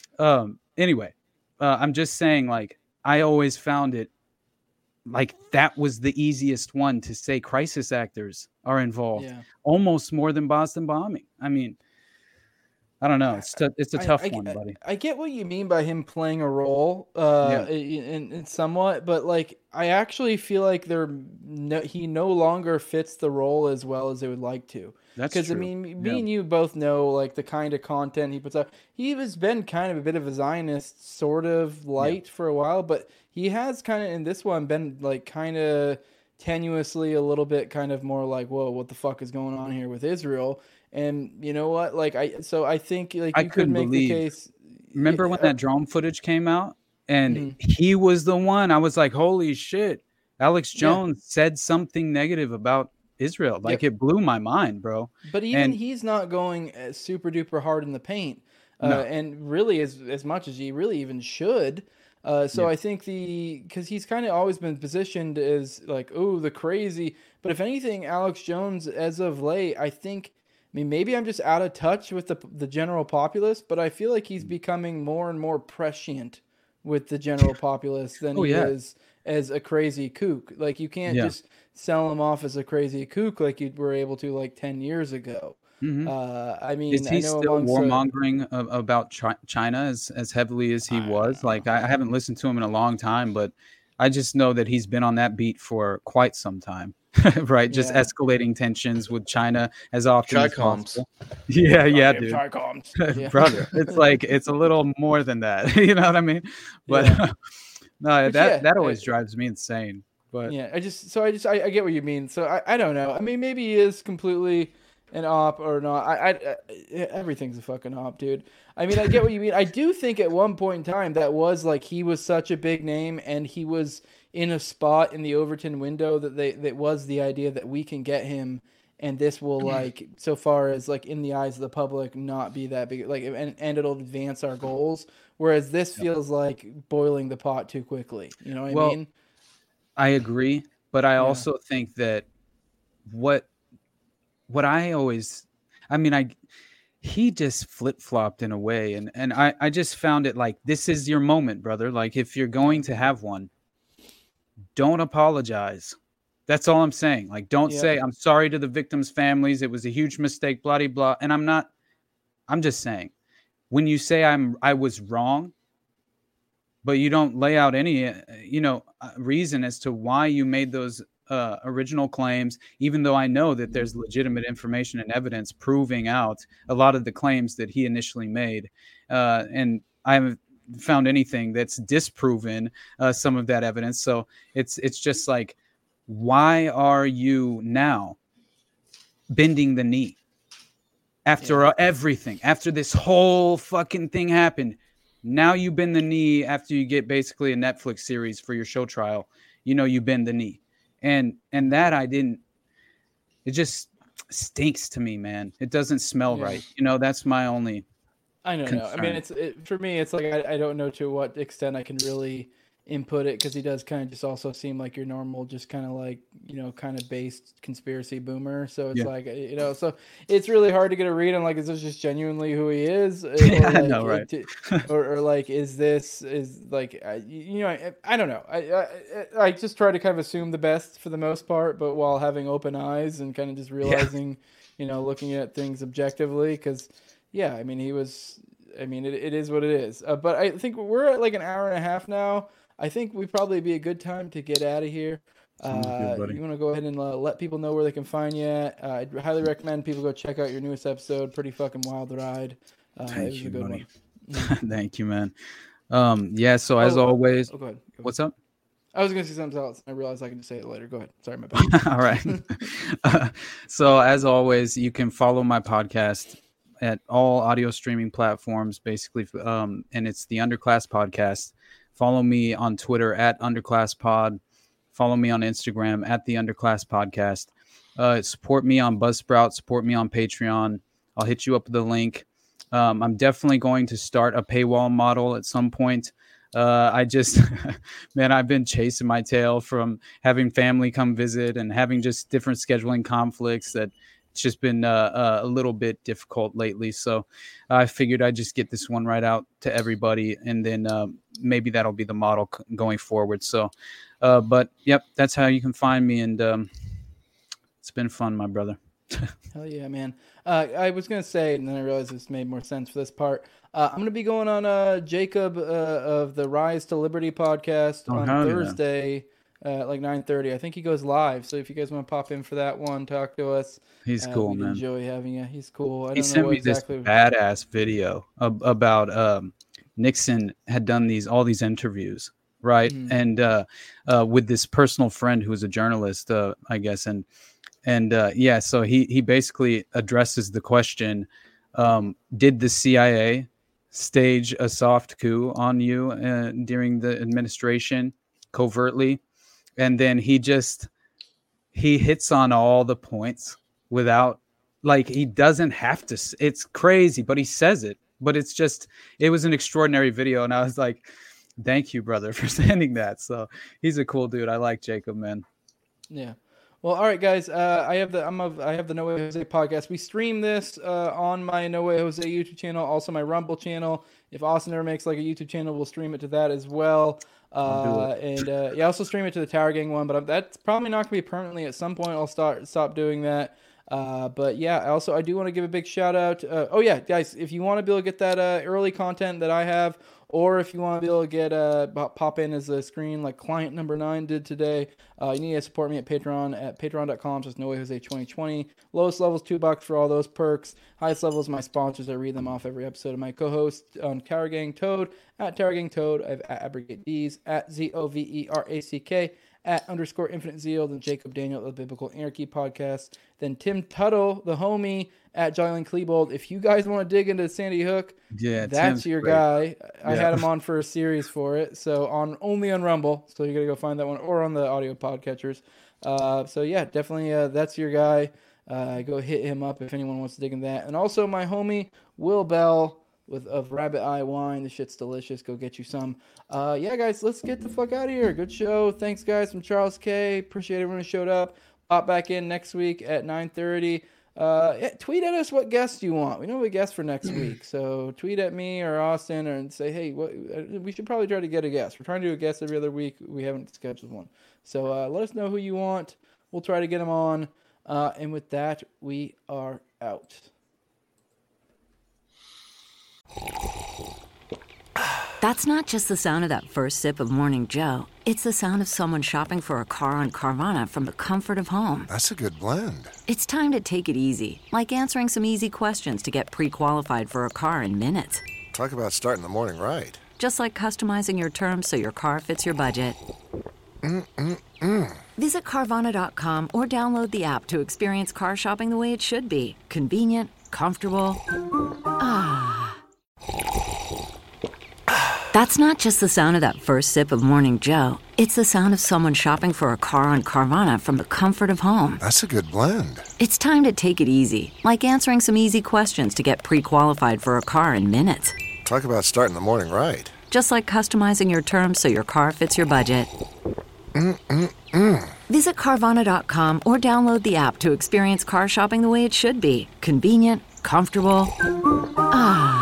anyway, I'm just saying, like, I always found it like that was the easiest one to say crisis actors are involved, almost more than Boston bombing. I mean, I don't know. It's a tough one, buddy. I get what you mean by him playing a role, in somewhat, but like I actually feel like he no longer fits the role as well as they would like to. That's true. Because I mean, me and you both know like the kind of content he puts out. He has been kind of a bit of a Zionist sort of light for a while, but he has kind of in this one been like kind of tenuously a little bit kind of more like, whoa, what the fuck is going on here with Israel? And you know what? Like I think like you could make the case. Remember when that drone footage came out and he was the one? I was like, holy shit! Alex Jones said something negative about Israel. Like it blew my mind, bro. But even he's not going super duper hard in the paint, and really as much as he really even should. So I think because he's kind of always been positioned as like, oh, the crazy. But if anything, Alex Jones, as of late, I think. I mean, maybe I'm just out of touch with the general populace, but I feel like he's becoming more and more prescient with the general populace than he is as a crazy kook. Like, you can't just sell him off as a crazy kook like you were able to like 10 years ago. I mean, is he still warmongering about China as heavily as he was? Like, I haven't listened to him in a long time, but I just know that he's been on that beat for quite some time. Right, just escalating tensions with China as often as possible. Yeah, dude. Brother, it's like it's a little more than that. You know what I mean? But no, that always drives me insane. But I get what you mean. So I don't know. I mean, maybe he is completely an op or not. Everything's a fucking op, dude. I mean, I get what you mean. I do think at one point in time that was like he was such a big name and he was in a spot in the Overton window that was the idea that we can get him and this will like so far as like in the eyes of the public not be that big, like and it'll advance our goals, whereas this feels like boiling the pot too quickly. You know what I mean? I agree, but I also think that what I always I mean, he just flip-flopped in a way, and I just found it like, this is your moment, brother. Like, if you're going to have one, don't apologize. That's all I'm saying. Like, don't say, I'm sorry to the victims' families. It was a huge mistake, blah, blah, blah. And I'm just saying, when you say I was wrong, but you don't lay out any, reason as to why you made those original claims, even though I know that there's legitimate information and evidence proving out a lot of the claims that he initially made. And I haven't found anything that's disproven some of that evidence. So it's just like, why are you now bending the knee after everything, after this whole fucking thing happened? Now you bend the knee after you get basically a Netflix series for your show trial. You bend the knee, and that it just stinks to me, man. It doesn't smell right. That's my only concern. I mean, for me, it's like, I don't know to what extent I can really input it, because he does kind of just also seem like your normal, just kind of like, kind of based conspiracy boomer. So it's like, so it's really hard to get a read on, like, is this just genuinely who he is? I know, right? or like, I don't know. I just try to kind of assume the best for the most part, but while having open eyes and kind of just realizing, looking at things objectively, because I mean, it is what it is. But I think we're at like an hour and a half now. I think we'd probably be a good time to get out of here. You want to go ahead and let people know where they can find you at? I'd highly recommend people go check out your newest episode. Pretty fucking wild ride. Thank you, buddy. Thank you, man. So as always, go ahead. What's up? I was going to say something else. I realized I can just say it later. Go ahead. Sorry, my bad. All right. So as always, you can follow my podcast at all audio streaming platforms, basically. And it's the Underclass Podcast. Follow me on Twitter at UnderclassPod. Follow me on Instagram at the Underclass Podcast. Support me on Buzzsprout. Support me on Patreon. I'll hit you up with the link. I'm definitely going to start a paywall model at some point. I've been chasing my tail from having family come visit and having just different scheduling conflicts that it's just been a little bit difficult lately. So I figured I'd just get this one right out to everybody, and then maybe that'll be the model going forward. So, but yep, that's how you can find me. And it's been fun, my brother. Hell yeah, man. I was going to say, and then I realized this made more sense for this part. I'm going to be going on Jacob of the Rise to Liberty podcast on Thursday. Like 9:30. I think he goes live. So if you guys want to pop in for that one, talk to us. He's cool, man. Enjoy having you. He's cool. He sent me this badass video about Nixon had done all these interviews, right? And with this personal friend who was a journalist, I guess. So he basically addresses the question: did the CIA stage a soft coup on you during the administration covertly? And then he hits on all the points without, like, he doesn't have to. It's crazy, but he says it. But it was an extraordinary video. And I was like, thank you, brother, for sending that. So he's a cool dude. I like Jacob, man. Yeah. Well, all right, guys. I have the No Way Jose podcast. We stream this on my No Way Jose YouTube channel, also my Rumble channel. If Austin ever makes like a YouTube channel, we'll stream it to that as well. I also stream it to the Tower Gang one, but that's probably not going to be permanently. At some point, I'll stop doing that. But yeah, I do want to give a big shout out. Guys, if you want to be able to get that early content that I have, or if you want to be able to get pop in as a screen like client number 9 did today, you need to support me at Patreon at patreon.com/NoWayJose2020. Lowest level is $2 for all those perks. Highest level is my sponsors. I read them off every episode of my co-host on Tower Gang Toad at Tower Gang Toad. I have at Abrogate D's at ZOVERACK at _Infinite Zeal, then Jacob Daniel of the Biblical Anarchy podcast, then Tim Tuttle, the homie, at Jolyon Klebold. If you guys want to dig into Sandy Hook, that's Tim's your great guy. I had him on for a series for it, so only on Rumble, so you gotta go find that one, or on the audio podcatchers. Definitely that's your guy. Go hit him up if anyone wants to dig in that. And also my homie Will Bell of Rabbit Eye Wine. The shit's delicious. Go get you some. Guys, let's get the fuck out of here. Good show. Thanks, guys, from Charles K. Appreciate everyone who showed up. Pop back in next week at 9:30. tweet at us what guests you want. We don't have a guest for next week, so tweet at me or Austin and say, hey, we should probably try to get a guest. We're trying to do a guest every other week. We haven't scheduled one. So let us know who you want. We'll try to get them on. And with that, we are out. That's not just the sound of that first sip of Morning Joe. It's the sound of someone shopping for a car on Carvana from the comfort of home. That's a good blend. It's time to take it easy, like answering some easy questions to get pre-qualified for a car in minutes. Talk about starting the morning right. Just like customizing your terms so your car fits your budget. Visit Carvana.com or download the app to experience car shopping the way it should be. Convenient, comfortable. That's not just the sound of that first sip of Morning Joe. It's the sound of someone shopping for a car on Carvana from the comfort of home. That's a good blend. It's time to take it easy, like answering some easy questions to get pre-qualified for a car in minutes. Talk about starting the morning right. Just like customizing your terms so your car fits your budget. Visit Carvana.com or download the app to experience car shopping the way it should be. Convenient, comfortable.